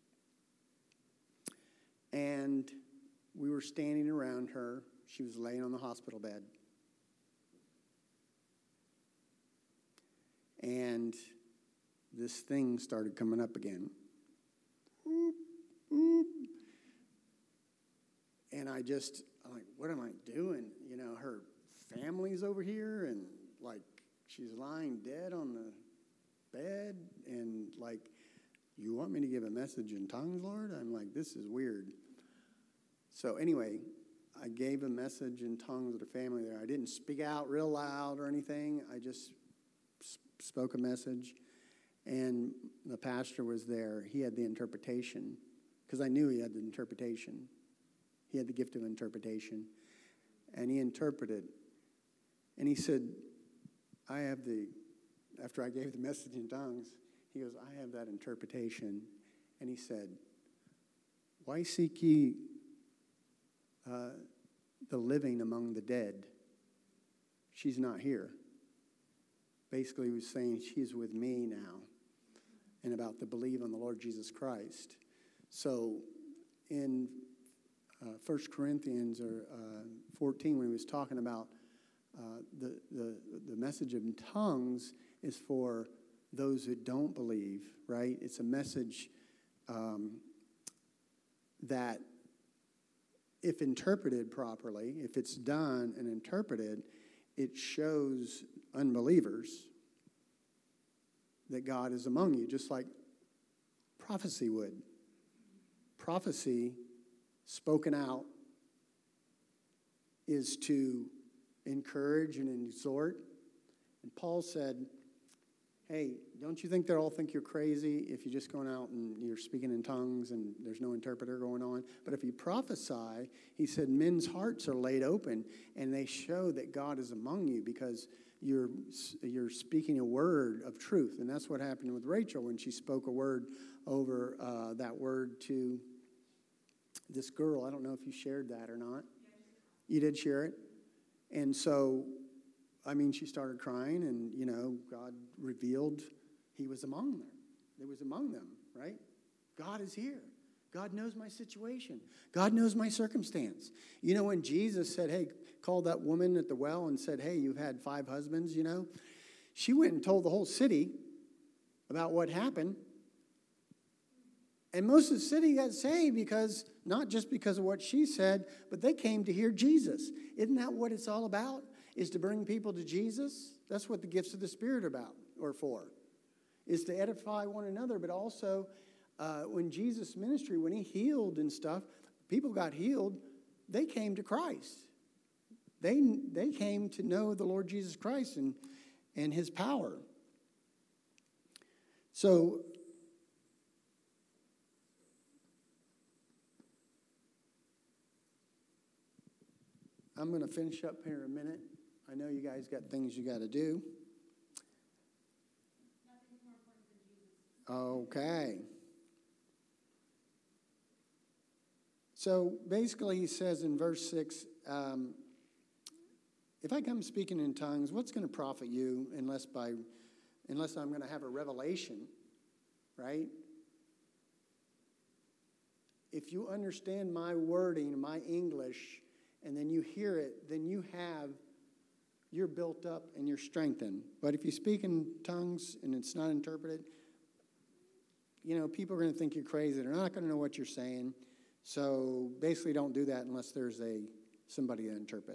And we were standing around her. She was laying on the hospital bed. And this thing started coming up again. Oop, oop. And I'm like, what am I doing? Her family's over here, and like she's lying dead on the bed, and like, you want me to give a message in tongues, Lord? I'm like, this is weird. So anyway, I gave a message in tongues to the family there. I didn't speak out real loud or anything. I just spoke a message, and the pastor was there. He had the interpretation, because I knew he had the interpretation. He had the gift of interpretation, and he interpreted. And he said, after I gave the message in tongues, he goes, I have that interpretation. And he said, why seek ye the living among the dead? She's not here. Basically, he was saying she's with me now, and about to believe on the Lord Jesus Christ. So in 1 Corinthians 14, when he was talking about the message of tongues is for those who don't believe, right? It's a message that, if interpreted properly, if it's done and interpreted, it shows unbelievers that God is among you, just like prophecy would. Prophecy, spoken out, is to encourage and exhort. And Paul said, hey, don't you think they'll all think you're crazy if you're just going out and you're speaking in tongues and there's no interpreter going on? But if you prophesy, he said, men's hearts are laid open, and they show that God is among you because you're speaking a word of truth. And that's what happened with Rachel when she spoke a word over that word to this girl. I don't know if you shared that or not. You did share it? And so, she started crying, and, God revealed he was among them. It was among them, right? God is here. God knows my situation. God knows my circumstance. You know, when Jesus said, hey, called that woman at the well and said, hey, you've had 5 husbands, you know, she went and told the whole city about what happened. And most of the city got saved because, not just because of what she said, but they came to hear Jesus. Isn't that what it's all about? Is to bring people to Jesus? That's what the gifts of the Spirit are about, or for. Is to edify one another, but also when Jesus' ministry, when he healed and stuff, people got healed, they came to Christ. They came to know the Lord Jesus Christ and his power. So, I'm going to finish up here in a minute. I know you guys got things you got to do. Nothing's more important than Jesus. Okay. So basically he says in verse 6, if I come speaking in tongues, what's going to profit you unless I'm going to have a revelation, right? If you understand my wording, my English, and then you hear it, then you're built up and you're strengthened. But if you speak in tongues and it's not interpreted, you know, people are going to think you're crazy. They're not going to know what you're saying. So basically don't do that unless there's somebody to interpret.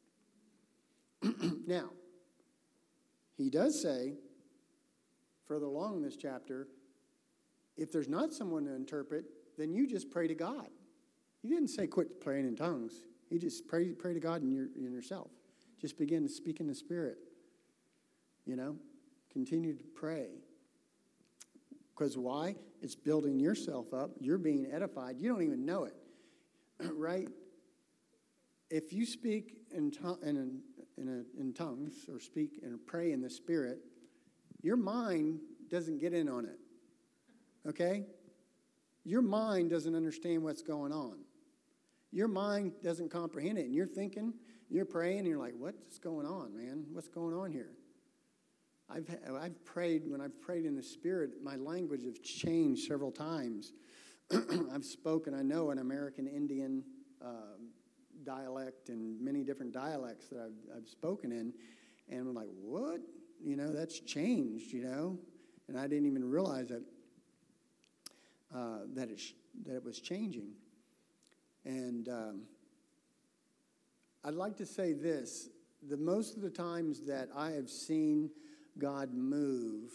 Now, he does say, further along in this chapter, if there's not someone to interpret, then you just pray to God. He didn't say quit praying in tongues. He just pray to God in yourself. Just begin to speak in the Spirit. You know, continue to pray. Because why? It's building yourself up. You're being edified. You don't even know it, right? If you speak in tongues or speak and pray in the Spirit, your mind doesn't get in on it, okay? Your mind doesn't understand what's going on. Your mind doesn't comprehend it, and you're thinking, you're praying, and you're like, what's going on, man? What's going on here? I've prayed, when I've prayed in the Spirit, my language has changed several times. I've spoken, I know, an American Indian dialect and many different dialects that I've spoken in, and I'm like, what? You know, that's changed, you know? And I didn't even realize that it was changing. And I'd like to say this. Most of the times that I have seen God move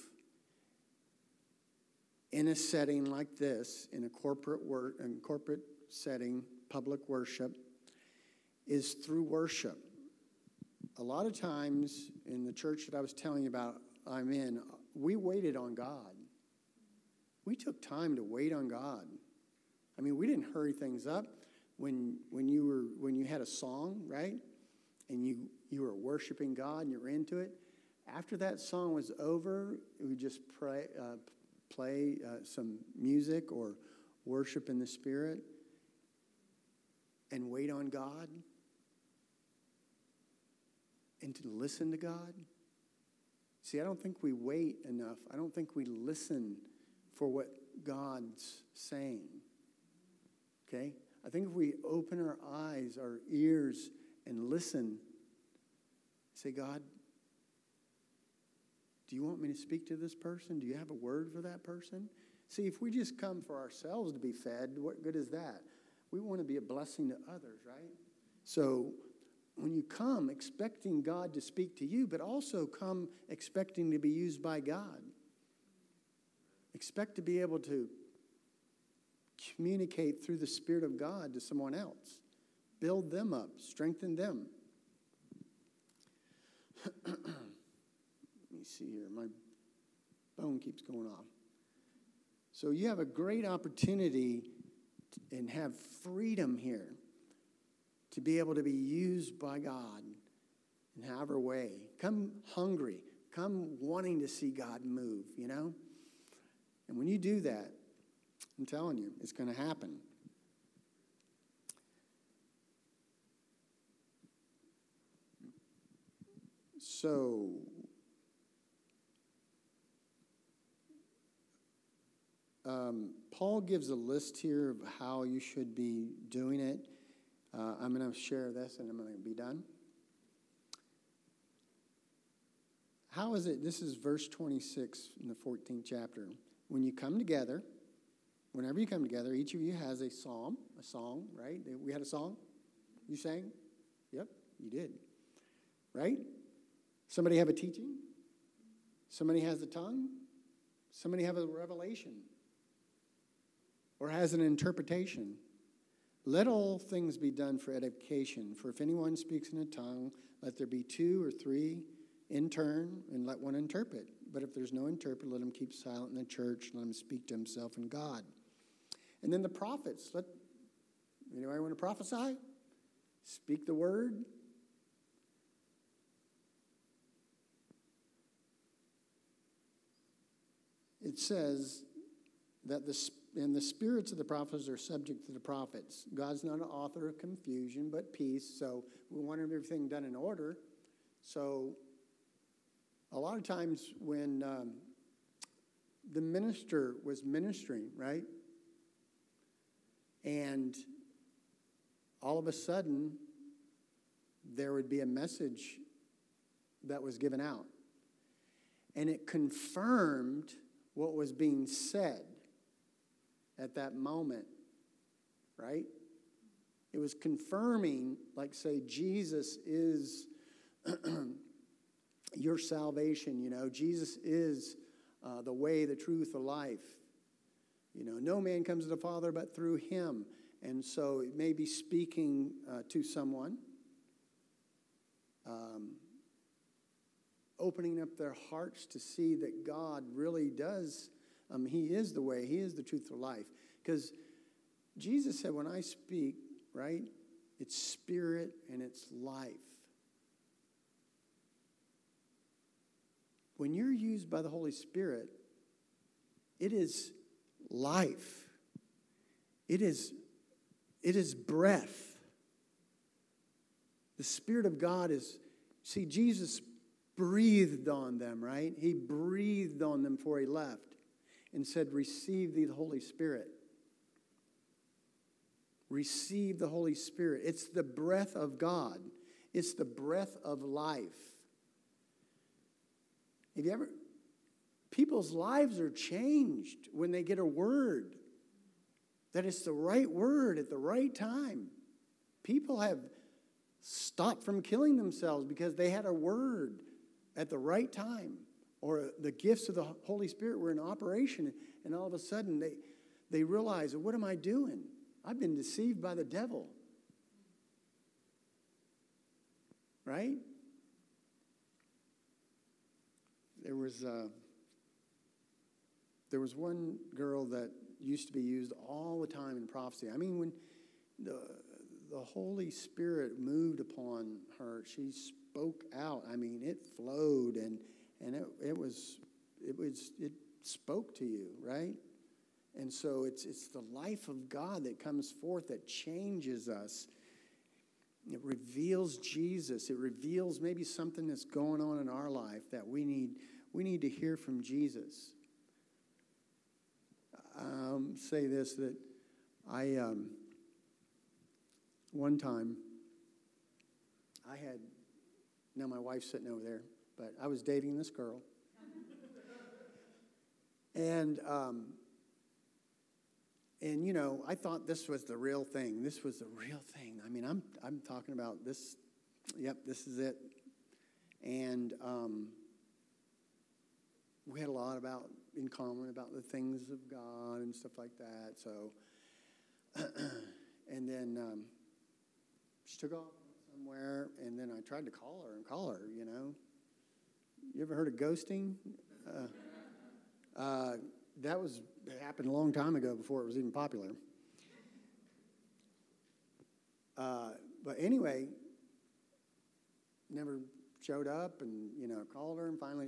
in a setting like this, in a corporate setting, public worship, is through worship. A lot of times in the church that I was telling you about I'm in, we waited on God. We took time to wait on God. I mean, we didn't hurry things up. When you had a song, right, and you were worshiping God and you were into it, after that song was over, we just play some music or worship in the Spirit and wait on God and to listen to God. See, I don't think we wait enough. I don't think we listen for what God's saying. Okay? I think if we open our eyes, our ears, and listen, say, God, do you want me to speak to this person? Do you have a word for that person? See, if we just come for ourselves to be fed, what good is that? We want to be a blessing to others, right? So when you come expecting God to speak to you, but also come expecting to be used by God. Expect to be able to communicate through the Spirit of God to someone else. Build them up. Strengthen them. Let me see here. My phone keeps going off. So you have a great opportunity and have freedom here to be able to be used by God in however way. Come hungry. Come wanting to see God move, you know? And when you do that, I'm telling you, it's going to happen. So, Paul gives a list here of how you should be doing it. I'm going to share this and I'm going to be done. How is it? This is verse 26 in the 14th chapter. When you come together, whenever you come together, each of you has a song, right? We had a song? You sang? Yep, you did. Right? Somebody have a teaching? Somebody has a tongue? Somebody have a revelation? Or has an interpretation? Let all things be done for edification. For if anyone speaks in a tongue, let there be 2 or 3 in turn, and let one interpret. But if there's no interpreter, let him keep silent in the church, let him speak to himself and God. And then the prophets. Anybody want to prophesy? Speak the word. It says that the spirits of the prophets are subject to the prophets. God's not an author of confusion, but peace. So we want everything done in order. So a lot of times when the minister was ministering, right? And all of a sudden, there would be a message that was given out. And it confirmed what was being said at that moment, right? It was confirming, like say, Jesus is your salvation, Jesus is the way, the truth, the life. No man comes to the Father but through him. And so it may be speaking to someone, opening up their hearts to see that God really does, he is the way, he is the truth, the life. Because Jesus said, when I speak, right, it's spirit and it's life. When you're used by the Holy Spirit, it is life. It is breath. The Spirit of God is, see, Jesus breathed on them, right? He breathed on them before he left and said, receive thee the Holy Spirit. Receive the Holy Spirit. It's the breath of God. It's the breath of life. Have you ever, people's lives are changed when they get a word, that it's the right word at the right time. People have stopped from killing themselves because they had a word at the right time, or the gifts of the Holy Spirit were in operation, and all of a sudden they realize, what am I doing? I've been deceived by the devil. Right? There was one girl that used to be used all the time in prophecy. I mean, when the Holy Spirit moved upon her, she spoke out. I mean, it flowed and it spoke to you, right? And so it's the life of God that comes forth that changes us. It reveals Jesus. It reveals maybe something that's going on in our life that we need to hear from Jesus. Say this, that I, one time, now my wife's sitting over there, but I was dating this girl. And I thought this was the real thing. This was the real thing. I mean, I'm talking about this. Yep, this is it. And we had a lot in common about the things of God and stuff like that. So, and then she took off somewhere, and then I tried to call her, You ever heard of ghosting? That happened a long time ago before it was even popular. But anyway, never showed up and, called her and finally,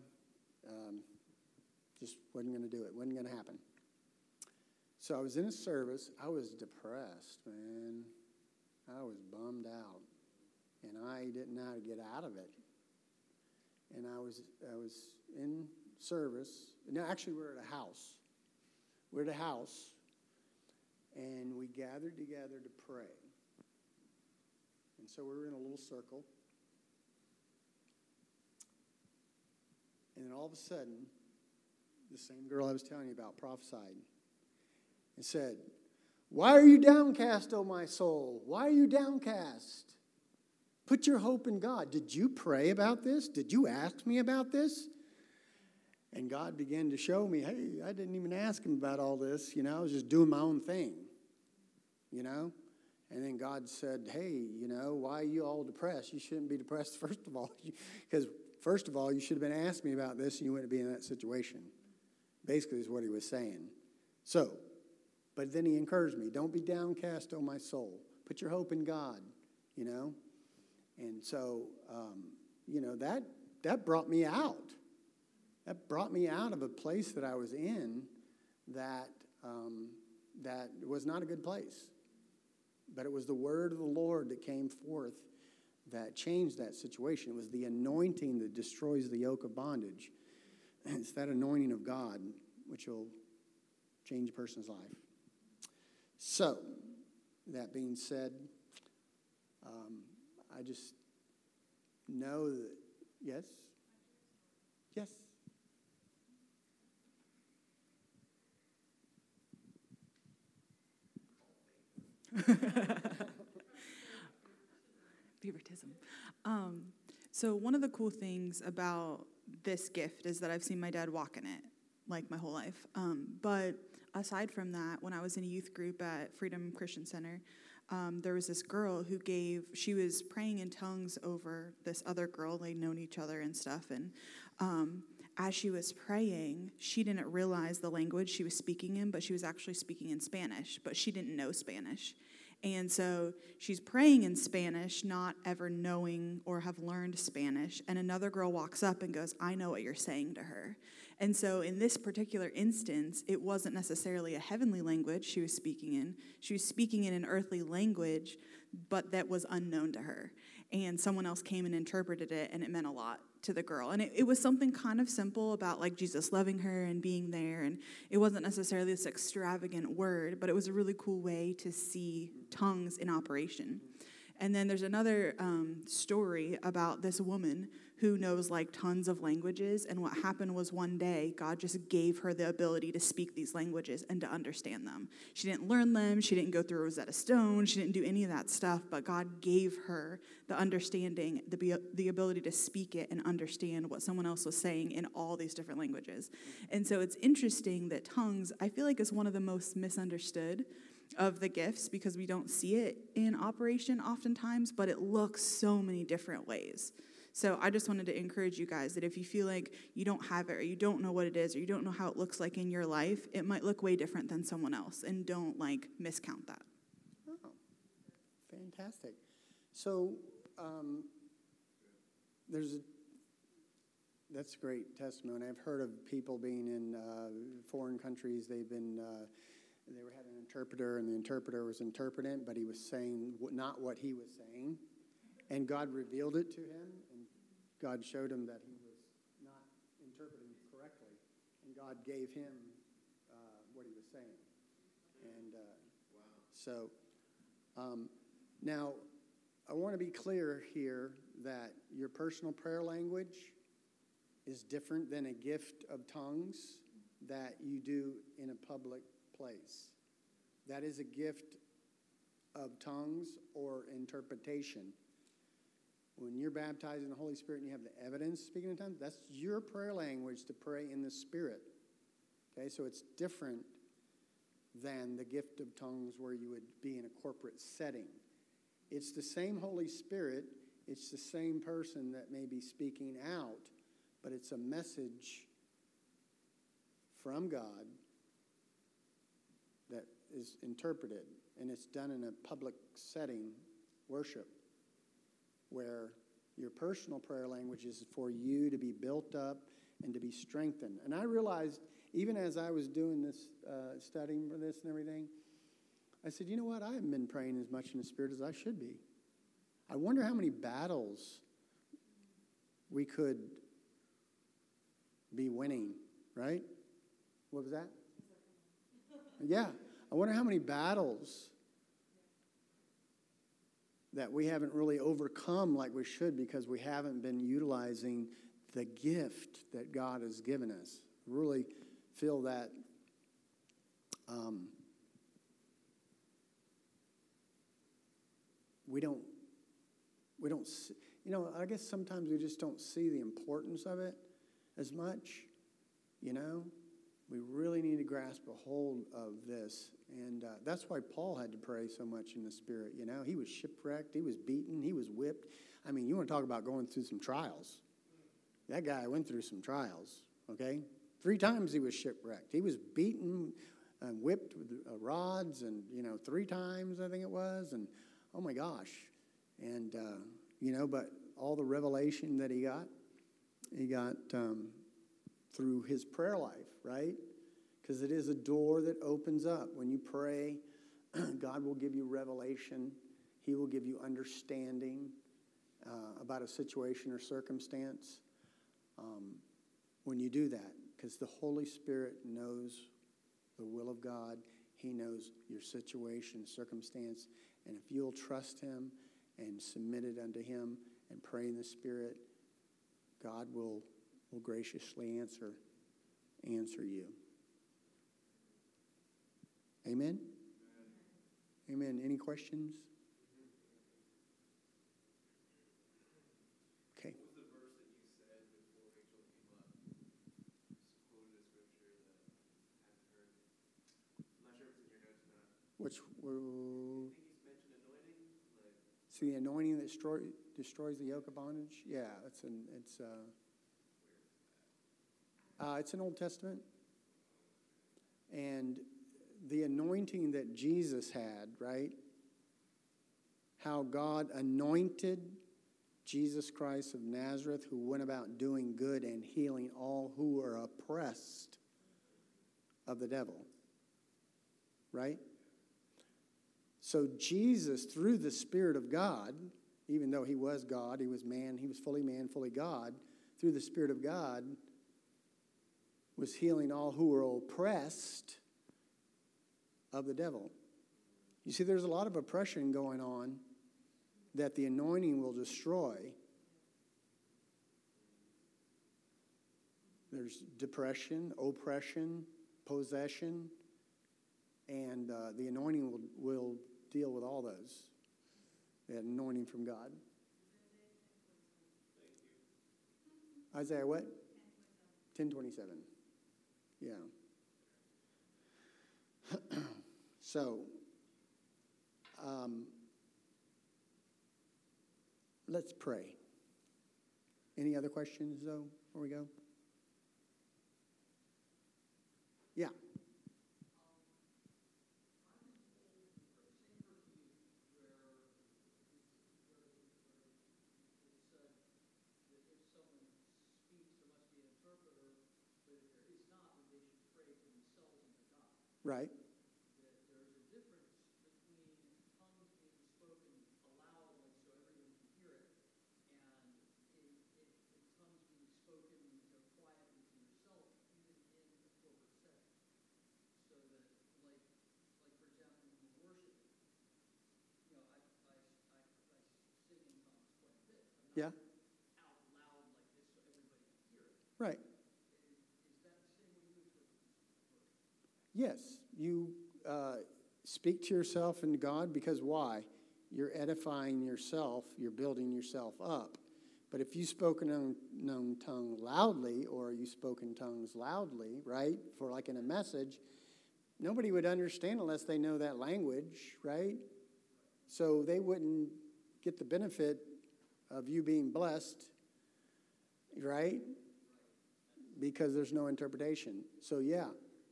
just wasn't going to do it. Wasn't going to happen. So I was in a service. I was depressed, man. I was bummed out. And I didn't know how to get out of it. And I was in service. No, actually, we were at a house. we're at a house, and we gathered together to pray. And so we were in a little circle. And then all of a sudden, the same girl I was telling you about prophesied and said, "Why are you downcast, O my soul? Why are you downcast? Put your hope in God." Did you pray about this? Did you ask me about this? And God began to show me, hey, I didn't even ask him about all this. I was just doing my own thing, And then God said, hey, why are you all depressed? You shouldn't be depressed, first of all. Because, first of all, you should have been asking me about this and you wouldn't be in that situation. Basically is what he was saying. So, but then he encouraged me, don't be downcast, O my soul. Put your hope in God, And so, that brought me out. That brought me out of a place that I was in that was not a good place. But it was the word of the Lord that came forth that changed that situation. It was the anointing that destroys the yoke of bondage. It's that anointing of God which will change a person's life. So, that being said, I just know that, yes? Yes. Favoritism. So one of the cool things about this gift is that I've seen my dad walk in it, like my whole life. But aside from that, when I was in a youth group at Freedom Christian Center, there was this girl she was praying in tongues over this other girl. They'd known each other and stuff. And as she was praying, she didn't realize the language she was speaking in, but she was actually speaking in Spanish, but she didn't know Spanish. And so she's praying in Spanish, not ever knowing or have learned Spanish. And another girl walks up and goes, I know what you're saying to her. And so in this particular instance, it wasn't necessarily a heavenly language she was speaking in. She was speaking in an earthly language, but that was unknown to her. And someone else came and interpreted it, and it meant a lot to the girl. And it was something kind of simple about like Jesus loving her and being there. And it wasn't necessarily this extravagant word, but it was a really cool way to see tongues in operation. And then there's another story about this woman who knows like tons of languages. And what happened was one day, God just gave her the ability to speak these languages and to understand them. She didn't learn them. She didn't go through Rosetta Stone. She didn't do any of that stuff. But God gave her the understanding, the ability to speak it and understand what someone else was saying in all these different languages. And so it's interesting that tongues, I feel like, is one of the most misunderstood of the gifts because we don't see it in operation oftentimes, but it looks so many different ways. So I just wanted to encourage you guys that if you feel like you don't have it or you don't know what it is or you don't know how it looks like in your life, it might look way different than someone else, and don't miscount that. Oh, fantastic. So that's a great testimony. I've heard of people being in foreign countries. They were having an interpreter, and the interpreter was interpreting, but he was saying not what he was saying. And God revealed it to him, and God showed him that he was not interpreting correctly. And God gave him what he was saying. And now, I want to be clear here that your personal prayer language is different than a gift of tongues that you do in a public place. That is a gift of tongues or interpretation. When you're baptized in the Holy Spirit and you have the evidence speaking in tongues, that's your prayer language to pray in the Spirit. Okay, so it's different than the gift of tongues where you would be in a corporate setting. It's the same Holy Spirit. It's the same person that may be speaking out, but it's a message from God that is interpreted, and it's done in a public setting, worship, where your personal prayer language is for you to be built up and to be strengthened. And I realized, even as I was doing this, studying for this and everything, I said, you know what? I haven't been praying as much in the Spirit as I should be. I wonder how many battles we could be winning, right? What was that? Yeah. I wonder how many battles that we haven't really overcome like we should because we haven't been utilizing the gift that God has given us. Really feel that we don't see, I guess sometimes we just don't see the importance of it as much, We really need to grasp a hold of this. And that's why Paul had to pray so much in the Spirit, He was shipwrecked, he was beaten, he was whipped. I mean, you want to talk about going through some trials. That guy went through some trials, okay? 3 times he was shipwrecked. He was beaten and whipped with rods and, 3 times, I think it was. And, oh, my gosh. And, but all the revelation that he got through his prayer life, right? Because it is a door that opens up. When you pray, God will give you revelation. He will give you understanding about a situation or circumstance when you do that. Because the Holy Spirit knows the will of God. He knows your situation, circumstance. And if you'll trust Him and submit it unto Him and pray in the Spirit, God will graciously answer you. Amen? Amen. Any questions? Okay. What was the verse that you said before Rachel came up? Just quoted a scripture that I hadn't heard. I'm not sure if it's in your notes or not. Which I think he's mentioned anointing. see the anointing that destroys the yoke of bondage? Yeah, it's an Old Testament. And the anointing that Jesus had, right? How God anointed Jesus Christ of Nazareth, who went about doing good and healing all who are oppressed of the devil. Right? So Jesus, through the Spirit of God, even though He was God, He was man, He was fully man, fully God, through the Spirit of God, was healing all who were oppressed of the devil. You see, there's a lot of oppression going on that the anointing will destroy. There's depression, oppression, possession, and the anointing will deal with all those. That anointing from God. Isaiah what? 10:27. Yeah. So, let's pray. Any other questions, though, before we go? Yeah. Right. That there's a difference between tongues being spoken aloudly so everyone can hear it, and tongues being spoken quietly to yourself, even in a corporate setting. So that, like for example, when we're worshiping, I sing in tongues quite a bit. I'm not out loud like this so everybody can hear it. Right. Is that the same way you interpret this verse? Yes, you speak to yourself and God because why? You're edifying yourself, you're building yourself up. But if you spoke an unknown tongue loudly, or you spoke in tongues loudly, right, for like in a message, nobody would understand unless they know that language, right? So they wouldn't get the benefit of you being blessed, right? Because there's no interpretation. So yeah.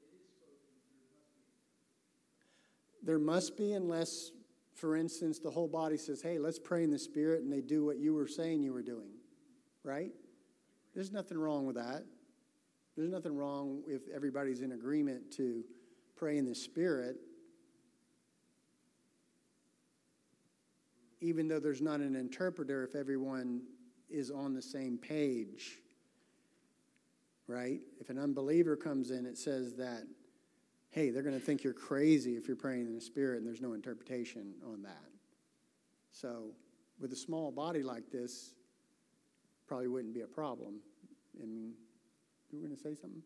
There must be, unless, for instance, the whole body says, hey, let's pray in the Spirit, and they do what you were saying you were doing, right? There's nothing wrong with that. There's nothing wrong if everybody's in agreement to pray in the Spirit, even though there's not an interpreter if everyone is on the same page, right? If an unbeliever comes in, it says that, hey, they're going to think you're crazy if you're praying in the Spirit and there's no interpretation on that. So with a small body like this, probably wouldn't be a problem. I mean, you were going to say something?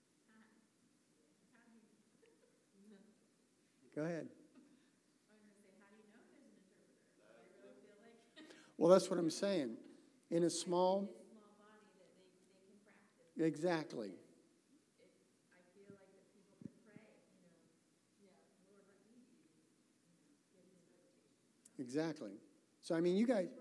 Go ahead. Well, that's what I'm saying. In a small exactly. Exactly. So, I mean, you guys,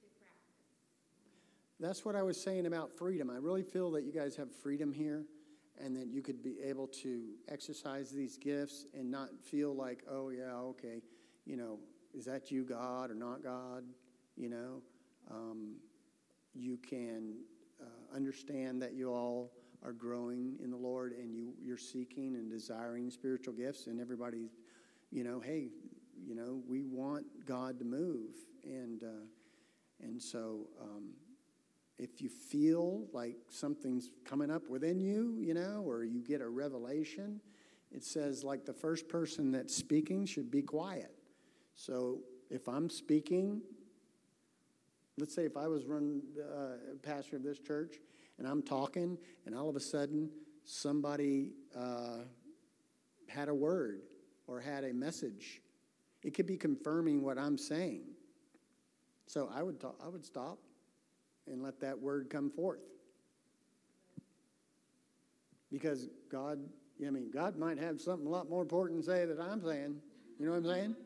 that's what I was saying about freedom. I really feel that you guys have freedom here and that you could be able to exercise these gifts and not feel like, oh, yeah, okay, is that you, God, or not God? You can understand that you all are growing in the Lord and you're seeking and desiring spiritual gifts, and everybody's, hey, we want God to move. And so if you feel like something's coming up within you, or you get a revelation, it says like the first person that's speaking should be quiet. So if I'm speaking, let's say if I was pastor of this church and I'm talking and all of a sudden somebody had a word or had a message, it could be confirming what I'm saying. So I would stop and let that word come forth. Because God might have something a lot more important to say than I'm saying. You know what I'm saying?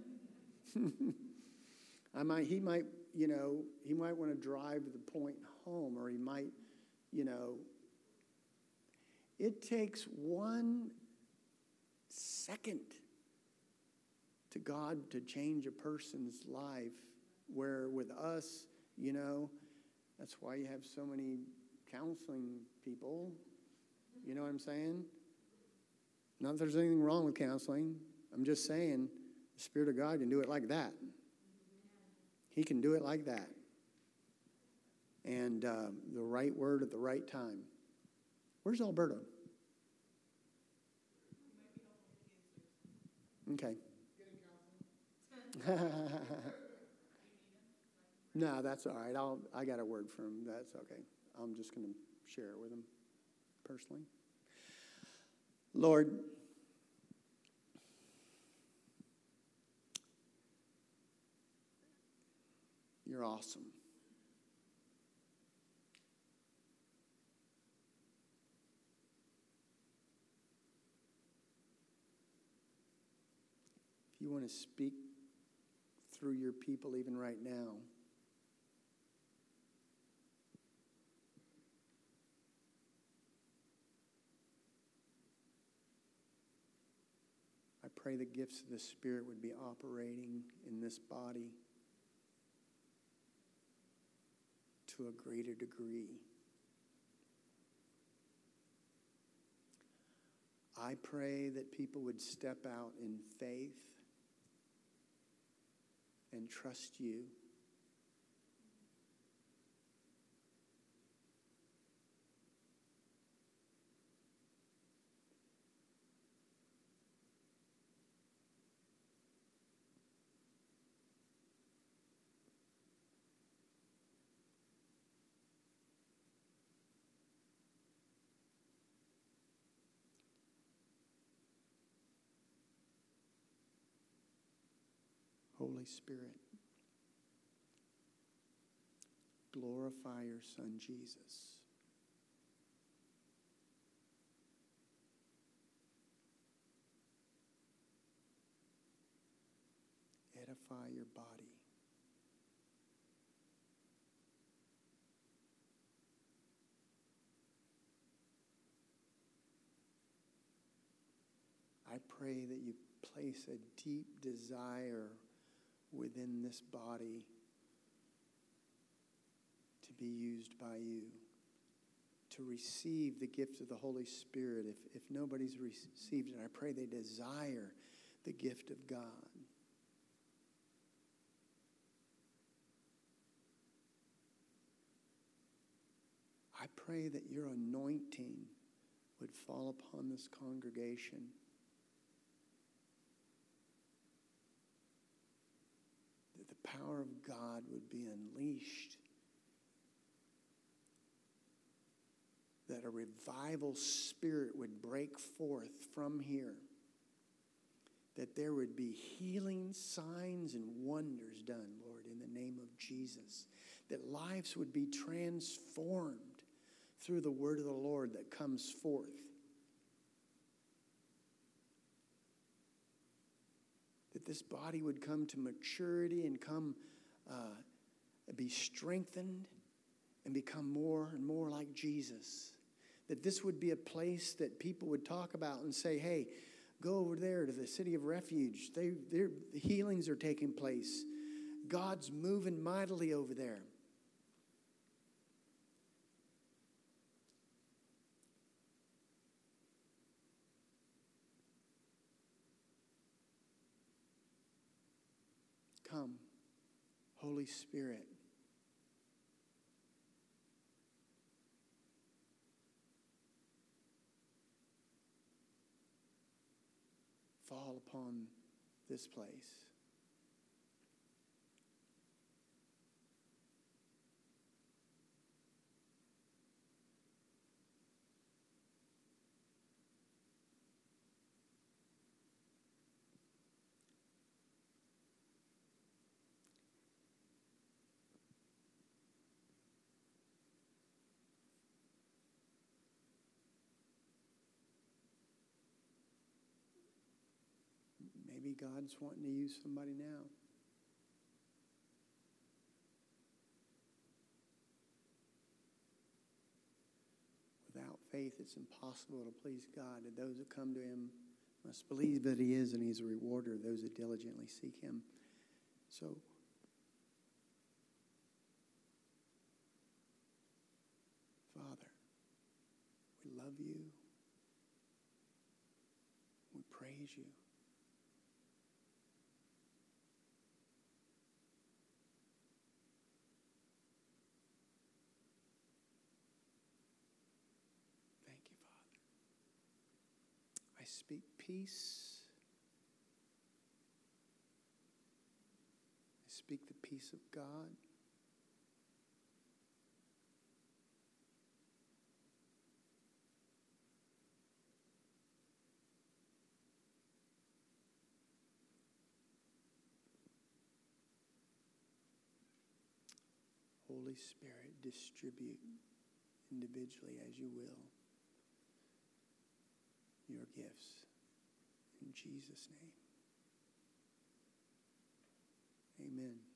He might want to drive the point home, or he might, it takes 1 second to God to change a person's life, where with us, that's why you have so many counseling people. You know what I'm saying? Not that there's anything wrong with counseling. I'm just saying the Spirit of God can do it like that. He can do it like that. And the right word at the right time. Where's Alberto? Okay. No, that's all right. I got a word for him. That's okay. I'm just going to share it with him personally. Lord, you're awesome. If you want to speak through your people even right now, I pray the gifts of the Spirit would be operating in this body to a greater degree. I pray that people would step out in faith and trust you. Holy Spirit, glorify your Son, Jesus. Edify your body. I pray that you place a deep desire within this body to be used by you, to receive the gift of the Holy Spirit. If nobody's received it, I pray they desire the gift of God. I pray that your anointing would fall upon this congregation power of God would be unleashed. That a revival spirit would break forth from here. That there would be healing, signs, and wonders done, Lord, in the name of Jesus. That lives would be transformed through the word of the Lord that comes forth. That this body would come to maturity and come be strengthened and become more and more like Jesus. That this would be a place that people would talk about and say, hey, go over there to the City of Refuge. The healings are taking place. God's moving mightily over there. Come, Holy Spirit. Fall upon this place. Maybe God's wanting to use somebody now. Without faith, it's impossible to please God. And those that come to him must believe that he is, and he's a rewarder of those that diligently seek him. So, Father, we love you. We praise you. I speak peace. I speak the peace of God. Holy Spirit, distribute individually as you will your gifts. In Jesus' name. Amen.